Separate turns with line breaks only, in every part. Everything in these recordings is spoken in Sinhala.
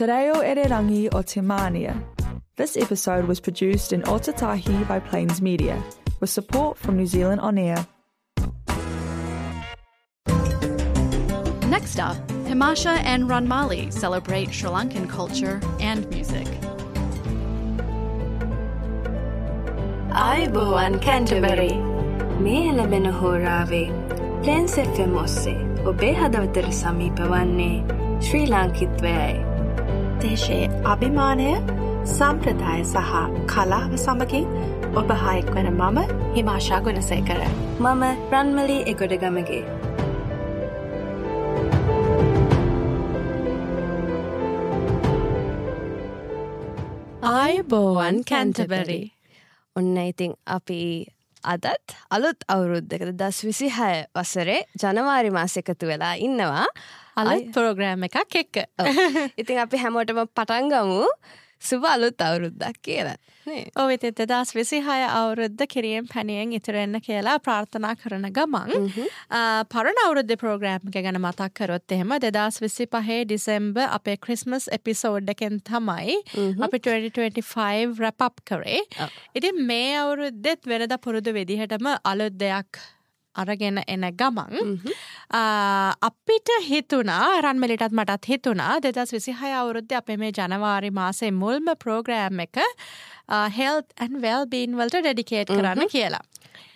Te Reo Irirangi o Timania. This episode was produced in Otatahi by Plains Media, with support from New Zealand On Air.
Next up, Himasha and Ranmali celebrate Sri Lankan culture and music.
Aibowan Canterbury. Mehela Benahorave. Plains FM ඔස්සේ ඔබේ හදවතට සමීප වන්නේ ශ්‍රී ලාංකිකත්වයයි. දේශයේ අභිමානය, සම්ප්‍රදාය සහ කලාව සමගින් ඔබ හායක වන මම හිමාෂා ගුණසේකර. මම රන්මලි එගොඩගමගේ.
ආයුබෝවන් කැන්ටර්බරි. ඔන්න ඉතින් අපි අදත් අලුත් අවුරුද්දකට 2026 වසරේ ජනවාරි මාසෙ එකතු වෙලා ඉන්නවා
අලුත් ප්‍රෝග්‍රෑම් එකක් එක්ක.
ඉතින් අපි හැමෝටම පටන් ගමු සුබ අලුත් අවුරුද්දක් කියලා.
ඔව් ඉතින් 2026 අවුරුද්ද කිරියෙන් පැණියෙන් ඉතුරෙන්න කියලා ප්‍රාර්ථනා කරන ගමන් පරණ අවුරුද්දේ ප්‍රෝග්‍රෑම් එක ගැන මතක් කරොත් එහෙම 2025 දෙසැම්බර් අපේ ක්‍රිස්මස් එපිසෝඩ් එකෙන් තමයි අපි 2025 wrap up කරේ. ඉතින් මේ අවුරුද්දෙත් වෙනදා පුරුදු විදිහටම අලුත් දෙයක් අරගෙන එන ගමන් අපිට හිතුණා රන්මලිටත් මටත් හිතුණා 2026 අවුරුද්දේ අපේ මේ ජනවාරි මාසේ මුල්ම ප්‍රෝග්‍රෑම් එක health and well-being වලට ඩෙඩිකේට් කරන්න කියලා.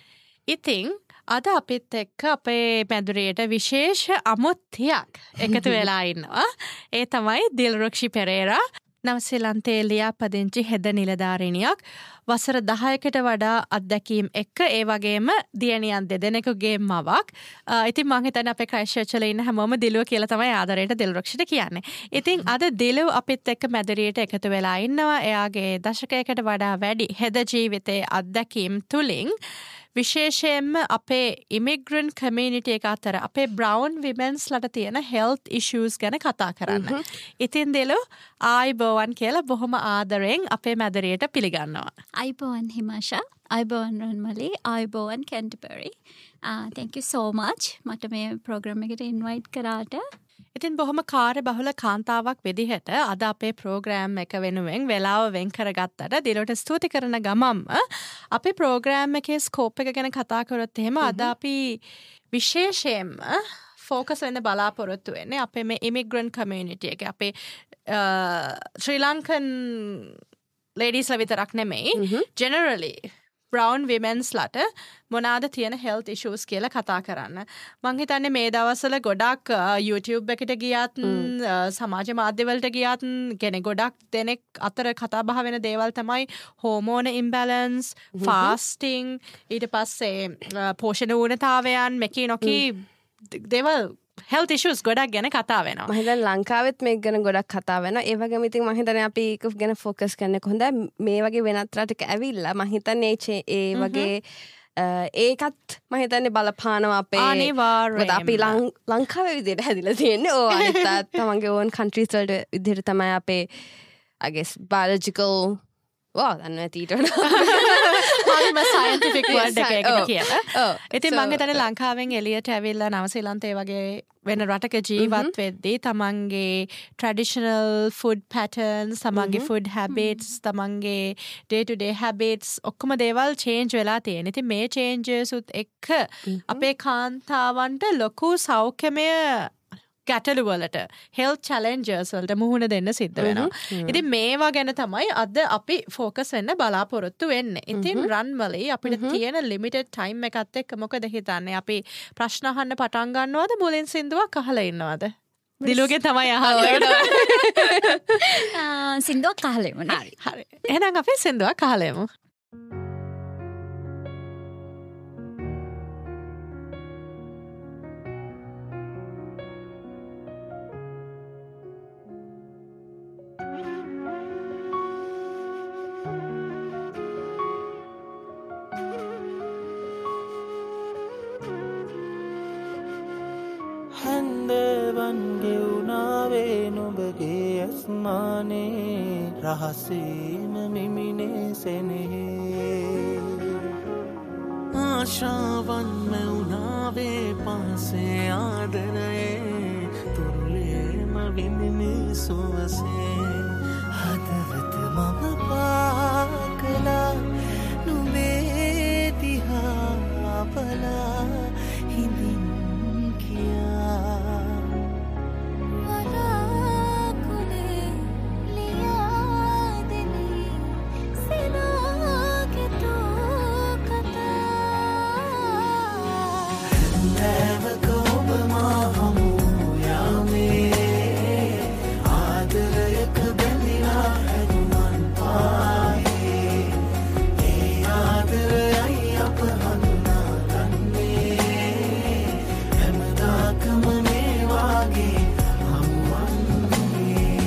ඉතින් අද අපිත් එක්ක අපේ මැදුරේට විශේෂ අමුත්තියක් එකතු වෙලා ඉන්නවා. ඒ තමයි දිල්රුක්ෂි පෙරේරා. නවසීලන්තයේ ලියාපදිංචි හෙද නිලධාරිනියක්. වසර 10කට වඩා අත්දැකීම් එක්ක ඒ වගේම දියණියන් දෙදෙනෙකුගේ මවක්. ඉතින් මං හිතන්නේ අපේ ක්‍රයිස්ට්චර්ච් වල ඉන්න හැමෝම දිලුව කියලා තමයි ආදරයට දිල්රුක්ෂිට කියන්නේ. ඉතින් අද දිලුව අපිත් එක්ක මැදිරියට එකතු වෙලා ඉන්නවා. එයාගේ දශකයකට වඩා වැඩි හෙද ජීවිතයේ අත්දැකීම් තුලින් විශේෂයෙන්ම අපේ ඉමිග්‍රන්ට් කමියුනිටි එක අතර අපේ බ්‍රවුන් විමන්ස්ලට තියෙන හෙල්ත් ඉෂුස් ගැන කතා කරන්න. ඉතින් දිලු ආයිබෝවන් කියලා බොහොම ආදරෙන් අපේ මැදිරියට පිළිගන්නවා.
Aibowan Himasha, Aibowan Ranmali, Aibowan Canterbury. Thank you so much. මට මේ ප්‍රෝග්‍රෑම් එකට ඉන්වයිට් කරාට.
ඉතින් බොහොම කාර්ය බහුල කාන්තාවක් විදිහට අද අපේ ප්‍රෝග්‍රෑම් එක වෙනුවෙන් වෙලාව වෙන් කරගත්තට දිලට ස්තුති කරන ගමම්ම අපේ ප්‍රෝග්‍රෑම් එකේ ස්කෝප් එක ගැන කතා කරොත් එහෙම අද අපි විශේෂයෙන්ම ෆෝකස් වෙන්න බලාපොරොත්තු වෙන්නේ අපේ මේ ඉමිග්‍රන්ට් කමියුනිටි එක. අපේ ශ්‍රී ලංකන් ලේඩීස්ලා විතරක් නෙමෙයි ජෙනරලි බ්‍රවුන් විමන්ස්ලට මොනාද තියෙන හෙල්ත් ඉෂුස් කියලා කතා කරන්න. මං හිතන්නේ මේ දවස්වල ගොඩක් YouTube එකට ගියත් සමාජ මාධ්‍යවලට ගියත් කියන්නේ ගොඩක් දෙනෙක් අතර කතා බහ වෙන දේවල් තමයි හෝමෝන ඉම්බැලන්ස්, ෆාස්ටිං, ඊට පස්සේ පෝෂණ ඌනතාවයන්, මෙකී නොකී දේවල් health issues ගොඩක් ගැන කතා වෙනවා.
මම හිතන්නේ ලංකාවෙත් මේක ගැන ගොඩක් කතා වෙනවා. ඒ වගේම ඉතින් මම හිතන්නේ අපි ඒක ගැන ફોකස් කරන්න කොහොඳයි. මේ වගේ වෙනත් රටක ඇවිල්ලා මම හිතන්නේ ඒ වගේ ඒකත් මම හිතන්නේ බලපානවා අපේ
අනිවාර්යයෙන්ම.
අපි ලංකාවේ විදිහට හැදිලා තියෙන්නේ. ඕ අනිත් තමන්ගේ ඕන් කන්ට්‍රීස් වලට විදිහට තමයි අපේ I guess biological දන්න ඇතිට
හරිම සයින්ටිෆික් වර්ඩ් එකකට කියලා. ඉතින් මම හිතන්නේ ලංකාවෙන් එළියට ඇවිල්ලා නවසීලන්තේ වගේ වෙන රටක ජීවත් වෙද්දී තමන්ගේ ට්‍රැඩිෂනල් ෆුඩ් පැටර්න්ස්, තමන්ගේ ෆුඩ් හැබිට්ස්, තමන්ගේ ඩේ ටු ඩේ හැබිට්ස් ඔක්කොම දේවල් චේන්ජ් වෙලා තියෙන. ඉතින් මේ චේන්ජස් උත් එක්ක අපේ කාන්තාවන්ට ලොකු සෞඛ්‍යමය ගැටලු වලට හෙල්ත් චැලෙන්ජර්ස් වලට මුහුණ දෙන්න සිද්ධ වෙනවා. ඉතින් මේවා ගැන තමයි අද අපි ફોකස් වෙන්න බලාපොරොත්තු වෙන්නේ. ඉතින් රන්මලි අපිට තියෙන ලිමිටඩ් ටයිම් එකත් එක්ක මොකද හිතන්නේ? අපි ප්‍රශ්න අහන්න පටන් ගන්නවද මුලින් සින්දුවක් අහලා ඉන්නවද? දිලුගේ තමයි අහන්නේ.
සින්දුවක් අහලෙමු නේ.
හරි. එහෙනම් අපි සින්දුවක් අහලෙමු.
රහසීම මිමිනේ සෙනෙහේ ආශාවන් මැවුනාවේ පාසේ ආදරයේ තුරුලේම නිමිනි සුවසේ හදවත මම පාකලා නුඹේ දිහා බලා හිඳින් කියා
වලාකුලේ ලියාදෙනි සිනාගෙතෝ කතා
නැවක ඔබ මා හමු යාමේ ආදරයක බැඳිලා හැදුමන් පායේ ඒ ආදරයයි අප හඳුනාගන්නේ හැමදාකම මේ වාගේ හමුවන්නේ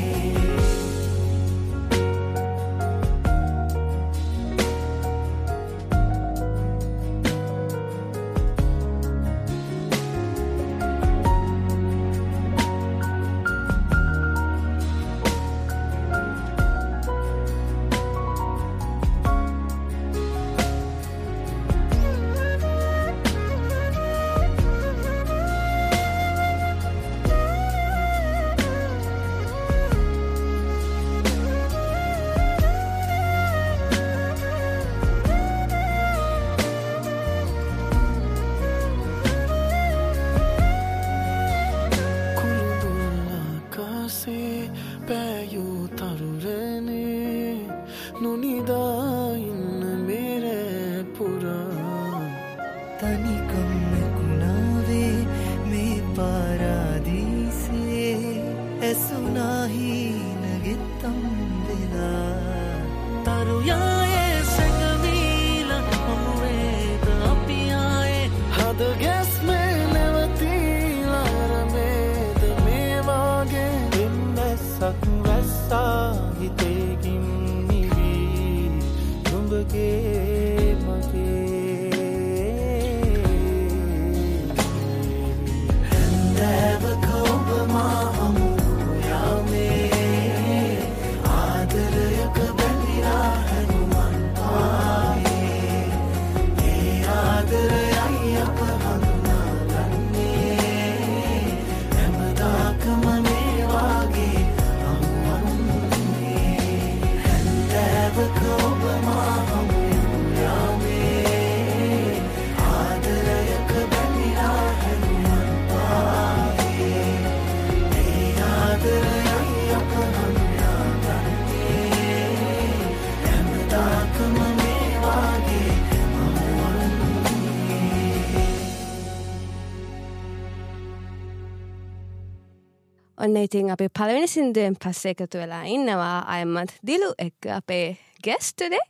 ඔන්න ඉතින් අපි පළවෙනි සින්දුවෙන් පස්සේ එකතු වෙලා ඉන්නවා අයමත් දිලු එක්ක අපේ guest today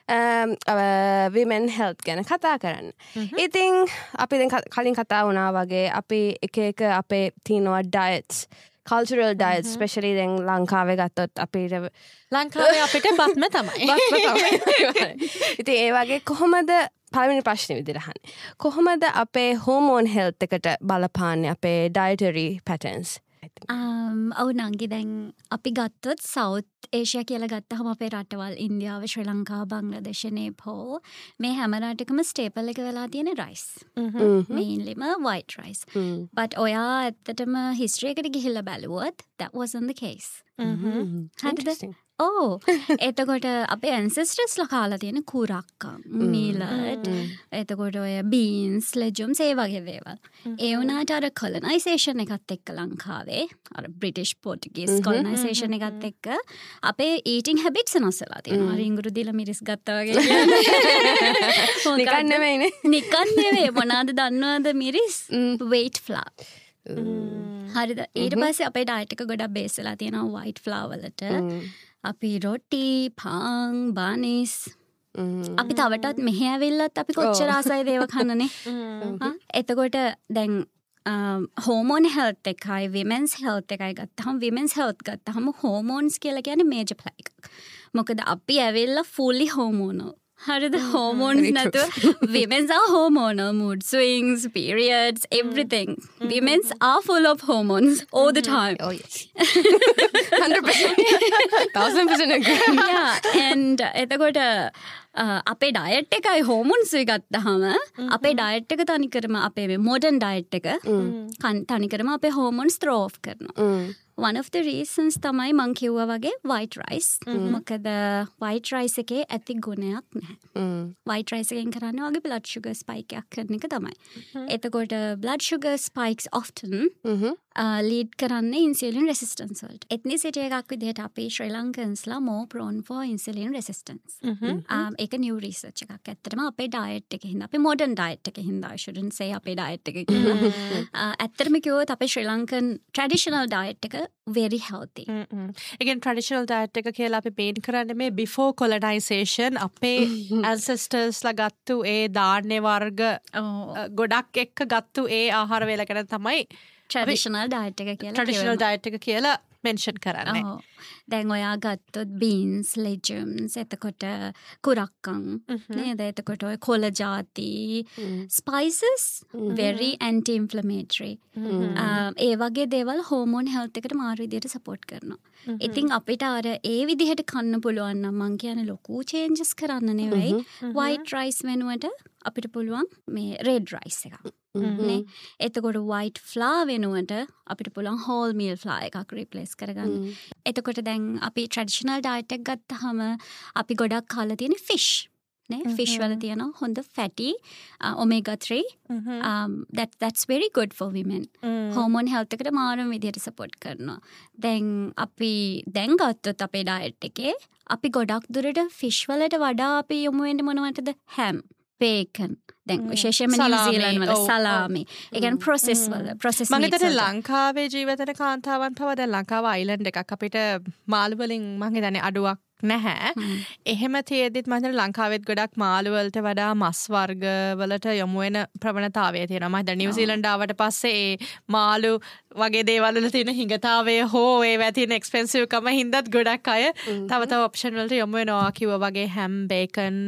women health ගැන කතා කරන්න. ඉතින් අපි දැන් කලින් කතා වුණා වගේ අපි එක අපේ තියෙනවා diets cultural diets especially දැන් ලංකාවේ ගත්තොත් අපිට
ලංකාවේ අපිට බත්ම තමයි.
ඉතින් ඒ වගේ කොහොමද පළවෙනි ප්‍රශ්නේ විදිහට අහන්නේ. කොහොමද අපේ hormone health එකට බලපාන්නේ අපේ dietary patterns?
ඔව් නංගි දැන් අපි ගත්තොත් සවුත් ඒෂියා කියලා ගත්තහම අපේ රටවල් ඉන්දියාව ශ්‍රී ලංකාව බංග්ලාදේශ නේපාල් මේ හැම රටකම ස්ටේපල් එක වෙලා තියෙන රයිස් mainlyම white rice but ඔයා ඇත්තටම history එකට ගිහිල්ලා බැලුවොත් that wasn't the case
Interesting.
එතකොට අපේ ancestors කාලා තියෙන කුරක්කම් මීලට් එතකොට ඔය beans legumes ඒ වගේ දේවල් ඒ වුණාට අර colonization එකත් එක්ක ලංකාවේ අර British Portuguese colonization එකත් එක්ක අපේ eating habits වෙනස් වෙලා තියෙනවා රිංගුරු දීලා මිරිස් ගත්තා වගේ
නිකන් නෙමෙයිනේ
නිකන් නෙවෙයි මොනවාද දන්නවද මිරිස් wheat flour හරිද ඊට පස්සේ අපේ ඩයට් එක ගොඩක් බේස් වෙලා තියෙනවා white flour වලට අපි රොටි පාන් බානිස් අපි තවටත් මෙහෙ ඇවිල්ලත් අපි කොච්චර ආසයි දේව කන්නනේ එතකොට දැන් hormone health එකයි women's health එකයි ගත්තහම women's health ගත්තහම hormones කියලා කියන්නේ major play එකක් මොකද අපි ඇවිල්ලා fully hormonal හරිද hormones නැතුව women's are hormonal mood swings periods everything women's are full of hormones all the time
oh yes 100% 1000% agree
yeah and එතකොට අපේ ඩයට් එකයි හෝමෝන්ස් එක ගත්තහම අපේ ඩයට් එක තනිකරම අපේ මොඩර්න් ඩයට් එක තනිකරම අපේ හෝමෝන්ස් throw off කරනවා one of the reasons තමයි මං කිව්වා වගේ white rice. මොකද white rice එකේ ඇති ගුණයක් නැහැ. white rice එකෙන් කරන්නේ වගේ blood sugar spike එකක් කරන එක තමයි. එතකොට blood sugar spikes often lead කරන්නේ insulin resistance වලට. ethnicity එකක් විදිහට අපි Sri Lankans-ලා more prone for insulin resistance. ඒක new research එකක්. ඇත්තටම අපේ diet එකේ හින්දා අපි modern diet එකේ හින්දා I shouldn't say අපේ diet එකේ කියලා. ඇත්තටම කිව්වොත් අපේ Sri Lankan traditional diet එක very healthy.
Again traditional diet එක කියලා අපි මේන් කරන්නේ මේ before colonization අපේ ancestors ලා ගත්තු ඒ ධාන්‍ය වර්ග ගොඩක් එක්ක ගත්තු ඒ ආහාර වේල ගැන තමයි
traditional diet එක කියලා
traditional diet එක කියලා mention කරන්නේ.
දැන් ඔයා ගත්තොත් beans, legumes, එතකොට කුරක්කන් නේද? එතකොට ඔය කොළ ಜಾති spices very anti-inflammatory. ඒ වගේ දේවල් hormone health එකට මාරු විදියට support කරනවා. ඉතින් අපිට අර ඒ විදිහට කන්න පුළුවන් නම් මං කියන්නේ ලොකු changes කරන්න නෙවෙයි. white rice වෙනුවට අපිට පුළුවන් මේ red rice එකක්. නේ එතකොට white flour වෙනුවට අපිට පුළුවන් whole meal flour එකක් replace කරගන්න. එතකොට දැන් අපි traditional diet එක ගත්තාම අපි ගොඩක් කාලා තියෙන fish නේ fish වල තියෙන හොඳ fatty omega 3 that's very good for women. hormone health එකට මාරම විදිහට support කරනවා. දැන් අපි දැන් ගත්තොත් අපේ diet එකේ අපි ගොඩක් දුරට fish වලට වඩා අපි යොමු වෙන්නේ මොනවටද? ham, bacon, දැන් විශේෂයෙන්ම නිව්සීලන්ත වල සලාමි. ඒ කියන්නේ process වල process meats.
මම හිතන්නේ ලංකාවේ ජීවිතන කාන්තාවන් පව දැන් ලංකාව අයිලන්ඩ් එකක් අපිට මාළු වලින් මම හිතන්නේ අඩුවක් නැහැ. එහෙම තියෙද්දිත් මම හිතන්නේ ලංකාවෙත් ගොඩක් මාළු වලට වඩා මස් වර්ග වලට යොමු වෙන ප්‍රවණතාවය තියෙනවා. මම හිතන්නේ නිව්සීලන්ත ආවට පස්සේ ඒ මාළු වගේ දේවල් වල තියෙන හිඟතාවය හෝ ඒවා තියෙන එක්ස්පෙන්සිව් කම හින්දාත් ගොඩක් අය තව ඔප්ෂන් වලට යොමු වෙනවා. කිව්වා වගේ හැම්, බේකන්,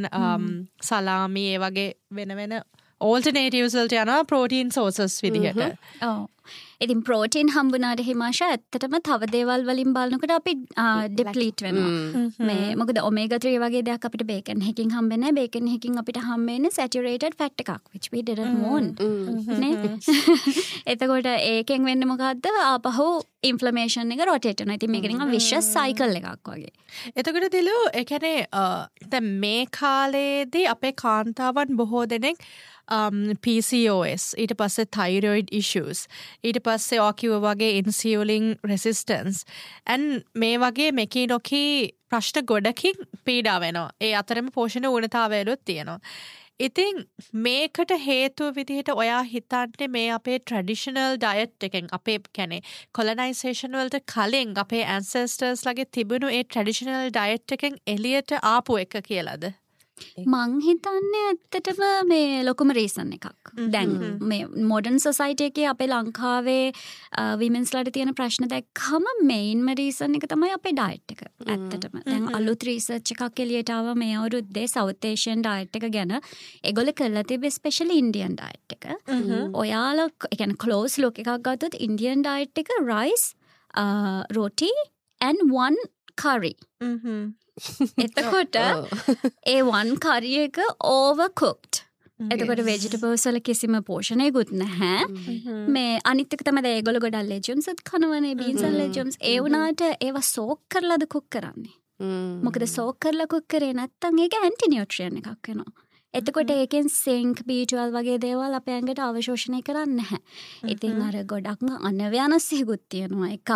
සලාමි ඒ වගේ වෙන වෙන alternatives වලට යනවා protein sources විදිහට.
ඉතින් protein හම්බුනාට හිමාෂා ඇත්තටම තව දේවල් වලින් බලනකොට අපි deplete වෙනවා. මේ මොකද omega 3 වගේ දෙයක් අපිට bacon එකකින් හම්බෙන්නේ නැහැ. bacon එකකින් අපිට හම්බෙන්නේ saturated fat එකක් which we didn't want. නේ? එතකොට ඒකෙන් වෙන්නේ මොකද්ද? ආපහු inflammation එක rotate වෙනවා. ඉතින් මේක නිකන් vicious cycle එකක් වගේ.
එතකොට දිලු ඒ කියන්නේ දැන් මේ කාලේදී අපේ කාන්තාවන් බොහෝ දෙනෙක් PCOS ඊට පස්සේ thyroid issues ඊට පස්සේ ඔකිව වගේ insulin resistance and මේ වගේ මෙකිනොකී ප්‍රශ්න ගොඩකින් පීඩා වෙනවා. ඒ අතරම පෝෂණ ඌනතාවයලුත් තියෙනවා. ඉතින් මේකට හේතුව විදිහට ඔයා හිතන්නේ මේ අපේ traditional diet එකෙන් අපේ කියන්නේ colonization වලට කලින් අපේ ancestors ලගේ තිබුණු ඒ traditional diet එකෙන් එළියට ආපු එක කියලාද?
මං හිතන්නේ ඇත්තටම මේ ලොකුම රීසන් එකක්. දැන් මේ modern society එකේ අපේ ලංකාවේ women's ලාට තියෙන ප්‍රශ්න දැක්කම මේන්ම රීසන් එක තමයි අපේ diet එක. ඇත්තටම. දැන් අලුත් research එකක් එළියට ආවා මේ අවුරුද්දේ South Asian diet එක ගැන. ඒගොල්ලෝ කරලා තිබ්බේ especially Indian diet එක. ඔයාලා ඒ කියන්නේ close look එකක් ගත්තොත් Indian diet එක rice, roti and one curry. එතකොට ඒ one curry එක overcooked. එතකොට vegetables වල කිසිම පෝෂණයකුත් නැහැ. මේ අනිත් එක තමයි ඒගොල්ලෝ ගොඩක් legumes උත් කනවනේ beans and legumes. ඒ වුණාට ඒවා soak කරලාද cook කරන්නේ. මොකද soak කරලා cook කරේ නැත්නම් ඒක anti nutrient එකක් වෙනවා. එතකොට ඒකෙන් zinc, B12 වගේ දේවල් අපේ ඇඟට අවශෝෂණය කරන්නේ නැහැ. ඉතින් අර ගොඩක්ම අනව්‍යානස්සිකුත් තියෙනවා එකක්.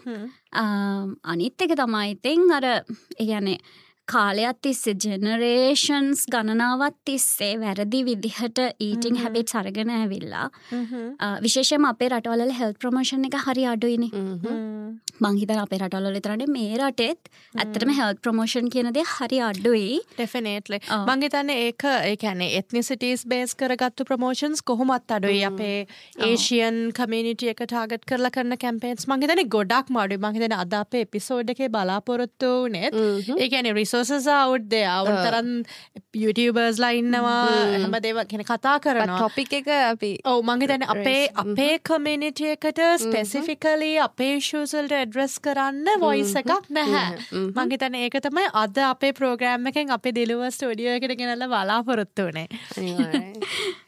අනිත් එක තමයි ඉතින් අර ඒ කියන්නේ කාලයක් තිස්සේ generations ගණනාවක් තිස්සේ වැරදි විදිහට eating habits අරගෙන ඇවිල්ලා විශේෂයෙන්ම අපේ රටවල health promotion එක හරි අඩුයිනේ. මං හිතනවා අපේ රටවල විතරනේ මේ රටෙත් ඇත්තටම health promotion කියන දේ හරි අඩුයි.
Definitely. මං හිතන්නේ ඒක ඒ කියන්නේ ethnicities base කරගත්තු promotions කොහොමත් අඩුයි. අපේ Asian community එක target කරලා කරන campaigns මං හිතන්නේ ගොඩක්ම අඩුයි. මං හිතන්නේ අද අපේ episode එකේ බලාපොරොත්තු වුණේ ඒ කියන්නේ resources are out there. උන්තරන් YouTubers ලා ඉන්නවා. හැම දේම කියන්නේ කතා කරනවා.
topic එක අපි
ඔව් මං හිතන්නේ අපේ community එකට specifically අපේ issues වලට address කරන්න voice එකක් නැහැ. මං හිතන්නේ ඒක තමයි අද අපේ program එකෙන් අපේ දිලුව ස්ටුඩියෝ එකට ගෙනල්ලා බලාපොරොත්තු වෙන්නේ.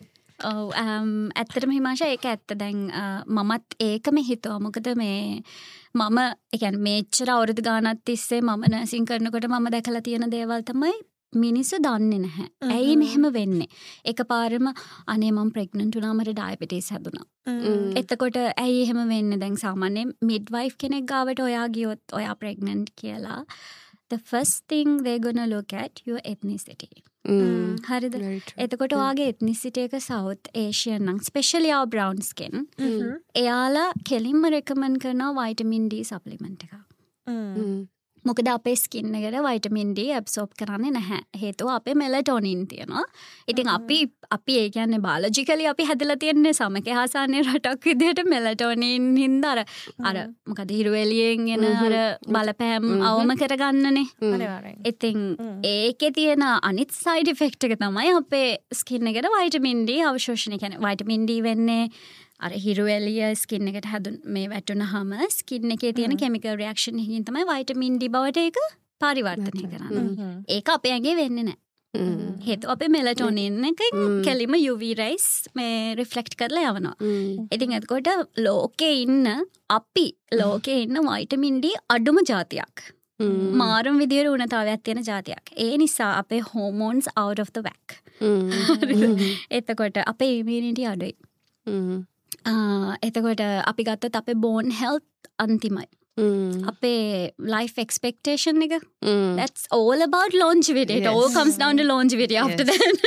ඇත්තටම හිමාශා ඒක ඇත්ත දැන් මමත් ඒකම හිතුවා මොකද මේ මම එකන් මේච්චර අවුරුදු ගානක් තිස්සේ මම නර්සින් කරනකොට මම දැකලා තියෙන දේවල් තමයි මිනිස්සු දන්නේ නැහැ. ඇයි මෙහෙම වෙන්නේ? එකපාරම අනේ මම ප්‍රෙග්නන්ට් වුණා මට ඩයබටිස් හැදුනා. එතකොට ඇයි එහෙම වෙන්නේ? දැන් සාමාන්‍යයෙන් මිඩ්වයිෆ් කෙනෙක් ගාවට ඔයා ගියොත් ඔයා ප්‍රෙග්නන්ට් කියලා the first thing they're gonna look at your ethnicity. හරිද? එතකොට ඔයාගේ ethnicity එක South Asian නම් especially our brown skin. එයාලා කෙලින්ම recommend කරනවා vitamin D supplement එකක්. මොකද අපේ ස්කින් එකට vitamin D absorb කරන්නේ නැහැ. හේතුව අපේ melatonin තියෙනවා. ඉතින් අපි ඒ කියන්නේ biologically අපි හැදලා තියෙන්නේ සමක හාසානේ රටක් විදිහට melatonin හින්දා අර මොකද හිරු එළියෙන් එන අර බලපෑම් අවම කරගන්නනේ. ඉතින් ඒකේ තියෙන අනිත් side effect එක තමයි අපේ ස්කින් එකට vitamin D අවශෝෂණය කියන්නේ vitamin D වෙන්නේ අර හිරු එළිය ස්කින් එකට මේ වැටුනහම ස්කින් එකේ තියෙන chemical reaction එකකින් තමයි vitamin D බවට ඒක පරිවර්තනය කරන්නේ. ඒක අපේ ඇඟේ වෙන්නේ නැහැ. හේතුව අපේ melatonin එක කෙලිම UV rays මේ reflect කරලා යවනවා. ඉතින් එතකොට ලෝකේ ඉන්න vitamin D අඩුම જાතියක්. මාරුම විදියට උණතාවයක් තියෙන જાතියක්. ඒ නිසා අපේ hormones out of the whack. එතකොට අපේ immunity අඩුයි. එතකොට අපි ගත්තොත් අපේ bone health අන්තිමයි. අපේ life expectation එක that's all about longevity. It all comes down to longevity after that.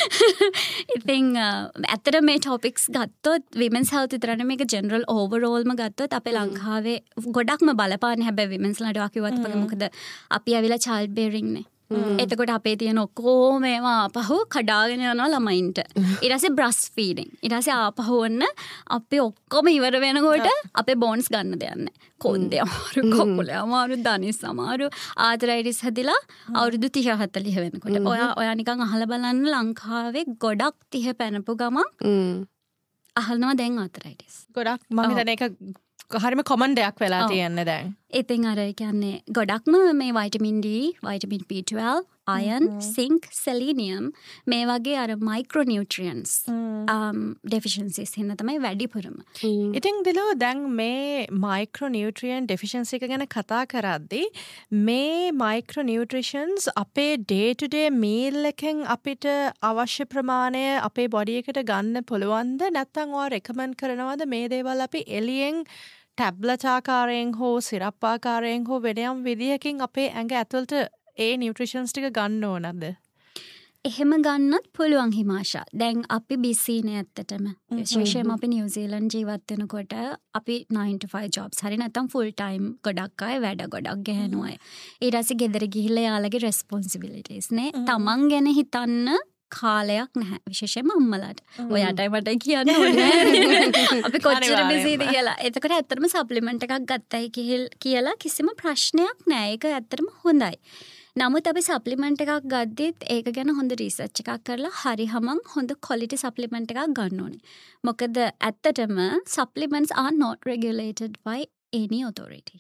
ඉතින් ඇත්තට මේ topics ගත්තොත් women's health විතරනේ මේක general overall ම ගත්තොත් අපේ ලංකාවේ ගොඩක්ම බලපාන්නේ හැබැයි women's ලාට කිව්වත් මොකද අපි ඇවිල්ලා child bearing නේ. එතකොට අපේ තියෙන ඔක්කොම ඒවා ආපහු කඩාගෙන යනවා ළමයින්ට. ඊට පස්සේ breast feeding. ඊට පස්සේ ආපහු ඔන්න අපි ඔක්කොම ඉවර වෙනකොට අපේ bones ගන්න දෙයක් නැහැ. කොන්දේ අමාරු, කකුලේ අමාරු, දනිස් අමාරු, ආතරයිටිස් හැදිලා අවුරුදු 30 40 වෙනකොට. ඔයා නිකන් අහලා බලන්න ලංකාවේ ගොඩක් 30 පැනපු ගමන් අහනවා දැන් ආතරයිටිස්.
ගොඩක් මම හිතන්නේ ඒක හරිම කොමන් දෙයක් වෙලා තියෙන්නේ දැන්.
ඉතින් අර කියන්නේ ගොඩක්ම මේ vitamin D, vitamin B12, iron, zinc, selenium මේ වගේ අර micronutrients deficiencies හින්දා තමයි වැඩිපුරම.
ඉතින් දිලෝ දැන් මේ micronutrient deficiency එක ගැන කතා කරද්දී මේ micronutrients අපේ day to day meal එකෙන් අපිට අවශ්‍ය ප්‍රමාණය අපේ body එකට ගන්න පුළුවන්ද නැත්නම් ඔයා recommend කරනවද මේ දේවල් අපි එළියෙන් ටැබ්ලට් ආකාරයෙන් හෝ සිරප් ආකාරයෙන් හෝ වෙනයම් විදිහකින් අපේ ඇඟ ඇතුළට ඒ නියුට්‍රිෂන්ස් ටික ගන්න ඕනද?
එහෙම ගන්නත් පුළුවන් හිමාෂා. දැන් අපි බිසීනේ ඇත්තටම. විශේෂයෙන්ම අපි නිව්සීලන්ත ජීවත් වෙනකොට අපි 9 to 5 jobs හරි නැත්නම් full time ගොඩක් අය වැඩ ගොඩක් ගහනවා අය. ඊට පස්සේ ගෙදර ගිහිල්ලා යාළගේ responsibilities නේ. තමන් ගැන හිතන්න කාලයක් නැහැ විශේෂයෙන්ම අම්මලාට. ඔයාටයි මටයි කියන්න ඕනේ. අපි කොච්චර බිසිද කියලා. එතකොට ඇත්තටම සප්ලිමන්ට් එකක් ගත්තයි කියලා කිසිම ප්‍රශ්නයක් නැහැ. ඒක ඇත්තටම හොඳයි. නමුත් අපි සප්ලිමන්ට් එකක් ගද්දිත් ඒක ගැන හොඳ රිසර්ච් එකක් කරලා හරියම හොඳ quality සප්ලිමන්ට් එකක් ගන්න ඕනේ. මොකද ඇත්තටම supplements are not regulated by any authority.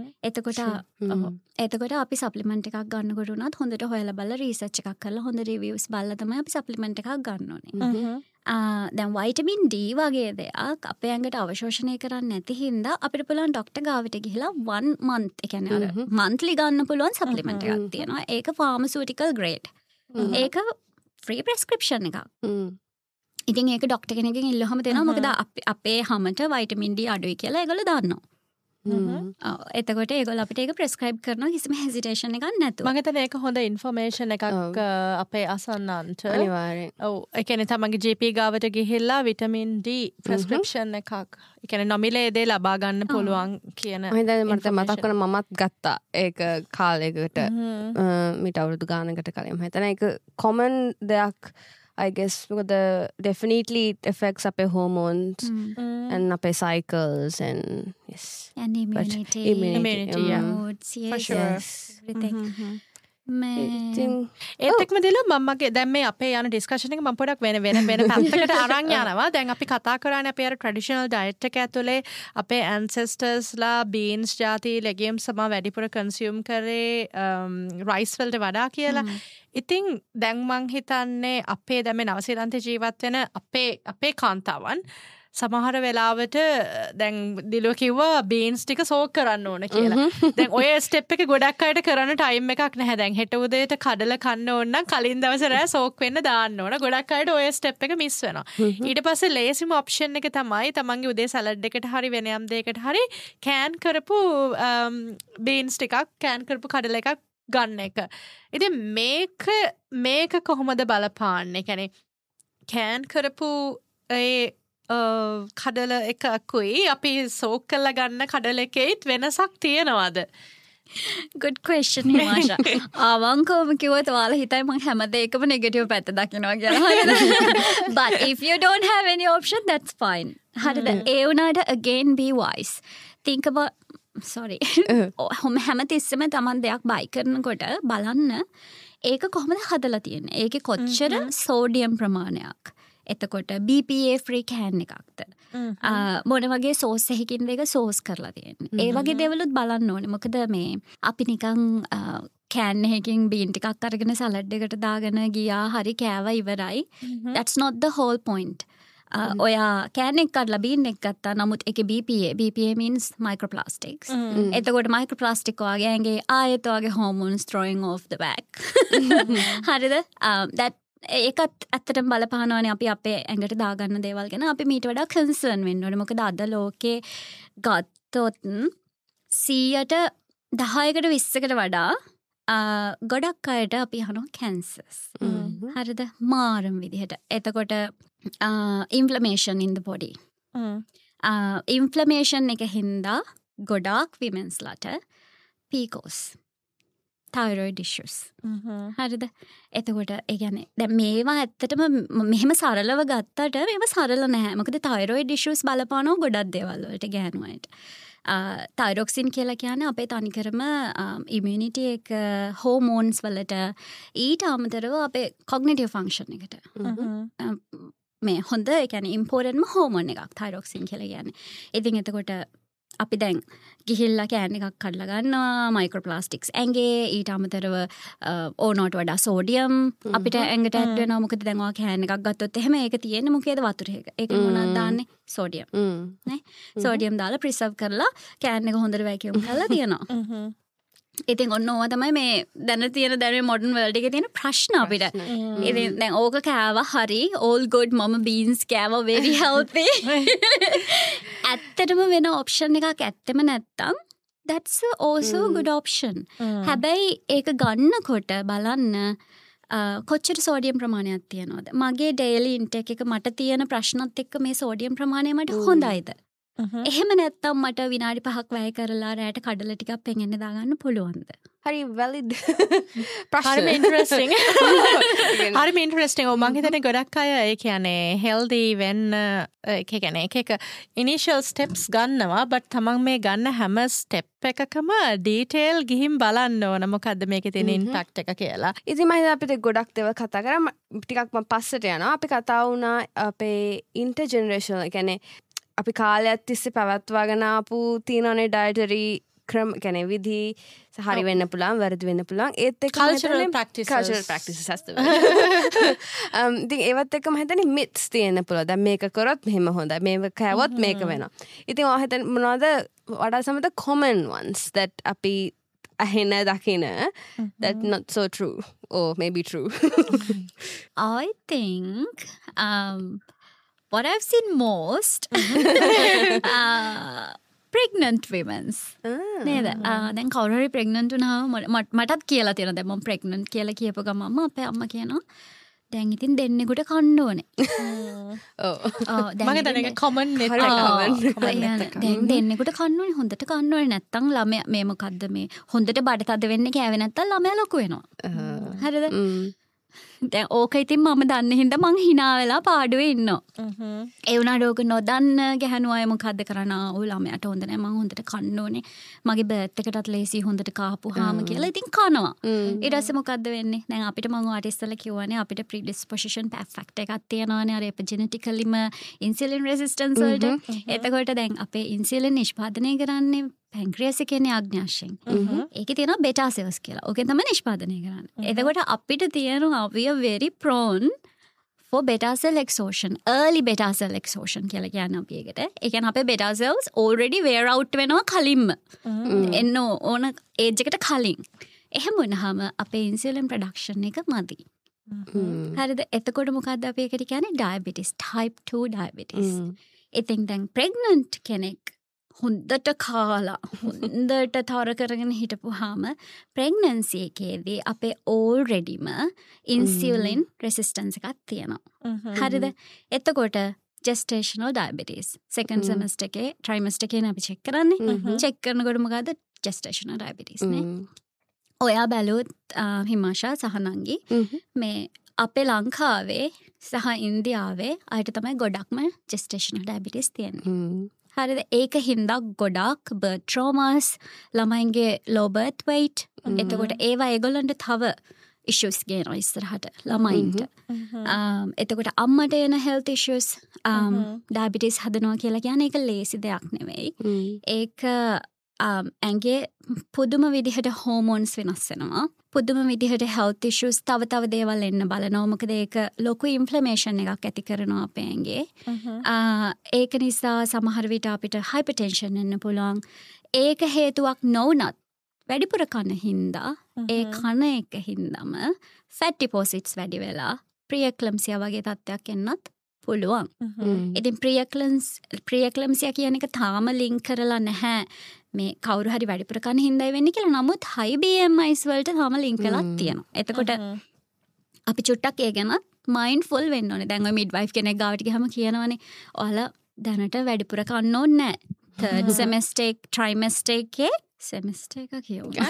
එතකොට අපි සප්ලිමන්ට් එකක් ගන්නකොට උනත් හොඳට හොයලා බලලා රිසර්ච් එකක් කරලා හොඳ රිවිව්ස් බලලා තමයි අපි සප්ලිමන්ට් එකක් ගන්න ඕනේ. දැන් vitamin D වගේ දෙයක් අපේ ඇඟට අවශෝෂණය කරන්නේ නැති හින්දා අපිට පුළුවන් ડોක්ටර් ගාවට ගිහිලා 1 month ඒ කියන්නේ අර monthly ගන්න පුළුවන් සප්ලිමන්ට් එකක් තියෙනවා. ඒක pharmaceutical grade. ඒක free prescription එකක්. ඉතින් ඒක ડોක්ටර් කෙනෙක්ගෙන් ඉල්ලුවම දෙනවා. මොකද අපේ හැමත vitamin D අඩුයි කියලා ඒගොල්ලෝ දන්නවා. එතකොට ඒගොල්ලෝ අපිට ඒක ප්‍රෙස්ක්‍රයිබ් කරනවා කිසිම හෙසිටේෂන් එකක් නැතුව.
මම හිතන්නේ ඒක හොඳ ඉන්ෆර්මේෂන් එකක් අපේ අසන්නන්ට.
අනිවාර්යෙන්.
ඔව් ඒ කියන්නේ තමන්ගේ GP ගාවට ගිහිල්ලා විටමින් D ප්‍රෙස්ක්‍රිප්ෂන් එකක්. ඒ කියන්නේ නොමිලේ දේ ලබා ගන්න පුළුවන් කියන.
මම හිතන්නේ මට මතක් කරන මමත් ගත්තා ඒක කාලයකට මීට අවුරුදු ගානකට කලින්. මම හිතන්නේ ඒක කොමන් දෙයක්. I guess because definitely it affects our hormones and our cycles and yes
and immunity
moods,
yes,
for sure.
everything.
ඒත් එක්කම දිලු මම්මගේ දැන් මේ අපේ යන ඩිස්කෂන් එක මම පොඩක් වෙන පැත්තකට අරන් යනවා. දැන් අපි කතා කරන්නේ අපේ අර ට්‍රැඩිෂනල් ඩයට් එක ඇතුලේ අපේ ඇන්සෙස්ටර්ස්ලා බීන්ස් ಜಾති ලෙගියම්ස් සම වැඩිපුර කන්සියුම් කරේ රයිස් වලට වඩා කියලා. ඉතින් දැන් මං හිතන්නේ අපේ දැන් මේ නවසීලන්තේ ජීවත් වෙන අපේ කාන්තාවන් සමහර වෙලාවට දැන් දිලුව කිව්වා බීන්ස් ටික සෝක් කරන්න ඕන කියලා. දැන් ඔය ස්ටෙප් එක ගොඩක් අයට කරන්න ටයිම් එකක් නැහැ. දැන් හෙට උදේට කඩල කන්න ඕන නම් කලින් දවසේ රෑ සෝක් වෙන්න දාන්න ඕන. ගොඩක් අයට ඔය ස්ටෙප් එක මිස් වෙනවා. ඊට පස්සේ ලේසිම ඔප්ෂන් එක තමයි තමන්ගේ උදේ සලාඩ් එකට හරි වෙන යම් දෙයකට හරි කෑන් කරපු බීන්ස් ටිකක් කෑන් කරපු කඩල එකක් ගන්න එක. ඉතින් මේක කොහොමද බලපාන්නේ? කියන්නේ කෑන් කරපු ඒ කඩල එකකුයි අපි සෝක් කරලා ගන්න කඩල එකේත් වෙනසක් තියෙනවද?
Good question, Himasha. අවංකවම කිව්වොත් ඔයාලා හිතයි මම හැමදේකම නෙගටිව් පැත්ත දකිනවා කියලා. හරිද? But if you don't have any option, that's fine. හරිද? ඒ වුණාට again be wise. Think about හැමතිස්සෙම තමන් දෙයක් බයි කරනකොට බලන්න ඒක කොහොමද හදලා තියෙන්නේ. ඒකේ කොච්චර සෝඩියම් ප්‍රමාණයක්. එතකොට BPA free කෑන් එකක්ද මොන වගේ සෝස් එකකින්ද ඒක සෝස් කරලා තියෙන්නේ. ඒ වගේ දේවලුත් බලන්න ඕනේ. මොකද මේ අපි නිකන් කෑන් එකකින් බීන් ටිකක් අරගෙන සලාඩ් එකට දාගෙන ගියා හරි කෑවා ඉවරයි. That's not the whole point. ඔයා කෑන් එක කඩලා බීන් එක ගත්තා. නමුත් ඒකේ BPA means microplastics. එතකොට microplastic වගේ ඇඟේ ආයෙත් වගේ hormones throwing off the back. හරිද? That ඒකත් ඇත්තටම බලපානවානේ අපි අපේ ඇඟට දාගන්න දේවල් ගැන. අපි මීට වඩා කන්සර්න් වෙන්න ඕනේ. මොකද අද ලෝකේ ගත්තොත් 100ට 10කට 20කට වඩා ගොඩක් අයට අපි අහනවා කැන්සර්ස්. හරිද? මාරම් විදිහට. එතකොට inflammation in the body. inflammation එක හින්දා ගොඩාක් women's-ලට PCOS thyroid issues. හරිද? එතකොට ඒ කියන්නේ දැන් මේවා ඇත්තටම මෙහෙම සරලව ගත්තට මේව සරල නැහැ. මොකද thyroid issues බලපානවා ගොඩක් දේවල් වලට ගෑනු අයට. thyroxine කියලා කියන්නේ අපේ තනිකරම immunity එක hormones වලට ඊට අමතරව අපේ cognitive function එකට. මේ හොඳ ඒ කියන්නේ important hormone එකක් thyroxine කියලා කියන්නේ. ඉතින් එතකොට අපි දැන් ගිහිල්ලා කෑන් එකක් කඩලා ගන්නවා මයික්‍රෝප්ලාස්ටික්ස් ඇඟේ ඊට අමතරව ඕනෝට වඩා සෝඩියම් අපිට ඇඟට ඇඩ් වෙනවා. මොකද දැන් ඔයා කෑන් එකක් ගත්තොත් එහෙම ඒක තියෙන්නේ මොකේද වතුරේක. ඒක මොනවද දාන්නේ? සෝඩියම්. නේ? සෝඩියම් දාලා ප්‍රිසර්ව් කරලා කෑන් එක හොඳට වැකියුම් කරලා තියනවා. ඉතින් ඔන්න ඕවා තමයි මේ දැන් මොඩර්න් වර්ල්ඩ් එකේ තියෙන ප්‍රශ්න අපිට. ඉතින් දැන් ඕක කෑවා හරි all good මම බීන්ස් කෑවා very healthy. ඇත්තටම වෙන ඔප්ෂන් එකක් ඇත්තෙම නැත්තම් that's also a good option. හැබැයි ඒක ගන්නකොට බලන්න කොච්චර සෝඩියම් ප්‍රමාණයක් තියෙනවද? මගේ daily intake එක මට තියෙන ප්‍රශ්නත් එක්ක මේ සෝඩියම් ප්‍රමාණය මට හොඳයිද? එහෙම නැත්තම් මට විනාඩි 5ක් වැය කරලා රැට කඩල ටිකක් පෙන්ගෙන දාගන්න පුළුවන්ද?
හරි වැලිඩ්
හරිම ඉන්ටරෙස්ටිං. හරිම ඉන්ටරෙස්ටිං. ඔව් මං හිතන්නේ ගොඩක් අය ඒ කියන්නේ හෙල්දි වෙන්න ඒ කියන්නේ එක ඉනිෂියල් ස්ටෙප්ස් ගන්නවා. බට් තමන් මේ ගන්න හැම ස්ටෙප් එකකම ඩීටේල් ගිහින් බලන්න ඕන මොකද්ද මේකේ තියෙන ඉම්පැක්ට් එක කියලා.
ඉතින් මම හිතා අපිට ගොඩක් දේවල් කතා කරා. ටිකක් මම පස්සට යනවා. අපි කතා වුණා අපේ ඉන්ටර්ජෙනරේෂනල් කියන්නේ අපි කාලයක් තිස්සේ පැවැත්වාගෙන ආපු තියෙනනේ ඩයටරි ක්‍රම කියන්නේ විදි හරි වෙන්න පුළුවන් වැරදි වෙන්න පුළුවන් ඒත් එක්ක
cultural practices
ඉතින් ඒවත් එක්කම හිතන්නේ myths තියෙන්න පුළුවන්. දැන් මේක කරොත් මෙහෙම හොඳයි. මේක කෑවොත් මේක වෙනවා. ඉතින් ඔය හිතන්නේ මොනවද වඩා some of the common ones that අපි අහෙන දකින that not so true or maybe true.
I think what I've seen most pregnant women's නේද? දැන් කවුරු හරි pregnant වුණාම මටත් කියලා තියෙනවා. දැන් මම pregnant කියලා කියපු ගමන්ම අපේ අම්මා කියනවා දැන් ඉතින් දෙන්නෙකුට කන්න ඕනේ.
මම හිතන්නේ ඒක common net
දැන් දෙන්නෙකුට කන්න ඕනේ හොඳට කන්න ඕනේ නැත්තම් ළමයා මේ මොකද්ද මේ හොඳට බඩ තද වෙන්නේ කෑවේ නැත්තම් ළමයා ලොකු වෙනවා. හරිද? දැන් ඕක ඉතින් මම දන්න හින්දා මං hina වෙලා පාඩුවේ ඉන්නවා. ඒ වුණාට ඕක නොදන්න ගැහණු අය මොකද්ද කරනා? ඔය ළමයාට හොඳ නැහැ. මං හොඳට කන්න ඕනේ. මගේ බර්ත් එකටත් ලේසි හොඳට කාපුවාම කියලා ඉතින් කනවා. ඊට පස්සේ මොකද්ද වෙන්නේ? දැන් අපිට මං ඔයාට ඉස්සෙල්ලා කිව්වනේ අපිට predisposition factor එකක් තියෙනවානේ අර epigeneticallyම insulin resistance වලට. එතකොට දැන් අපේ insulin නිෂ්පාදනය කරන්නේ පැන්ක්‍රියස් එකේනේ ආග්නාශයෙන්. ඒකේ තියෙනවා බෙටා සෙල්ස් කියලා. ඕකෙන් තමයි නිෂ්පාදනය කරන්නේ. එතකොට අපිට තියෙනවා we are very prone for beta cell exhaustion. Early beta cell exhaustion කියලා කියන්නේ අපි ඒකට. ඒ කියන්නේ අපේ beta cells already wear out වෙනවා කලින්ම. එන්න ඕන ඒජ් එකට කලින්. එහෙම වුණාම අපේ insulin production එක මදි. හරිද? එතකොට මොකද්ද අපි ඒකට කියන්නේ diabetes, type 2 diabetes. ඉතින් දැන් pregnant කෙනෙක් හොඳට කාලා හොඳට තර කරගෙන හිටපුවාම ප්‍රෙග්නන්සි එකේදී අපේ ඕල්රෙඩිම ඉන්සියුලින් රෙසිස්ටන්ස් එකක් තියෙනවා. හරිද? එතකොට gestational diabetes second semester එකේ trimester එකේ අපි check කරන්නේ. check කරනකොට මොකද gestational diabetes නේ. ඔයා බැලුවොත් හිමාෂා සහ නංගි මේ අපේ ලංකාවේ සහ ඉන්දියාවේ අයට තමයි ගොඩක්ම gestational diabetes තියෙන්නේ. හරිද? ඒක හින්දා ගොඩක් බර්ත් ට්‍රෝමාස්, ළමයින්ගේ low birth weight. එතකොට ඒවා ඒගොල්ලන්ට තව issues ගේනවා ඉස්සරහට ළමයින්ට. එතකොට අම්මට එන health issues, diabetes හදනවා කියලා කියන්නේ ඒක ලේසි දෙයක් නෙවෙයි. ඒක ඇඟේ පුදුම විදිහට හෝමෝන්ස් වෙනස් වෙනවා. පුදුම විදිහට health issues තව දේවල් එන්න බලනවා. මොකද ඒක ලොකු inflammation එකක් ඇති කරනවා අපේ ඇඟේ. ඒක නිසා සමහර විට අපිට hypertension එන්න පුළුවන්. ඒක හේතුවක් නොවුනත් වැඩිපුර කන හින්දා ඒ කන එක හින්දාම fat deposits වැඩි වෙලා preeclampsia වගේ තත්ත්වයක් එන්නත් පුළුවන්. ඉතින් preeclampsia කියන එක තාම link කරලා නැහැ. මේ කවුරු හරි වැඩිපුර කන හින්දායි වෙන්නේ කියලා. නමුත් high BMIs වලට තාම link වෙලා තියෙනවා. එතකොට අපි චුට්ටක් ඒ ගැන mindful වෙන්න ඕනේ. දැන් ඔය midwife කෙනෙක් ගාවට ගියාම කියනවනේ ඔයාලා දැනට වැඩිපුර කන්න ඕනේ නැහැ. third semester trimester එකේ semester එක කියවුවා.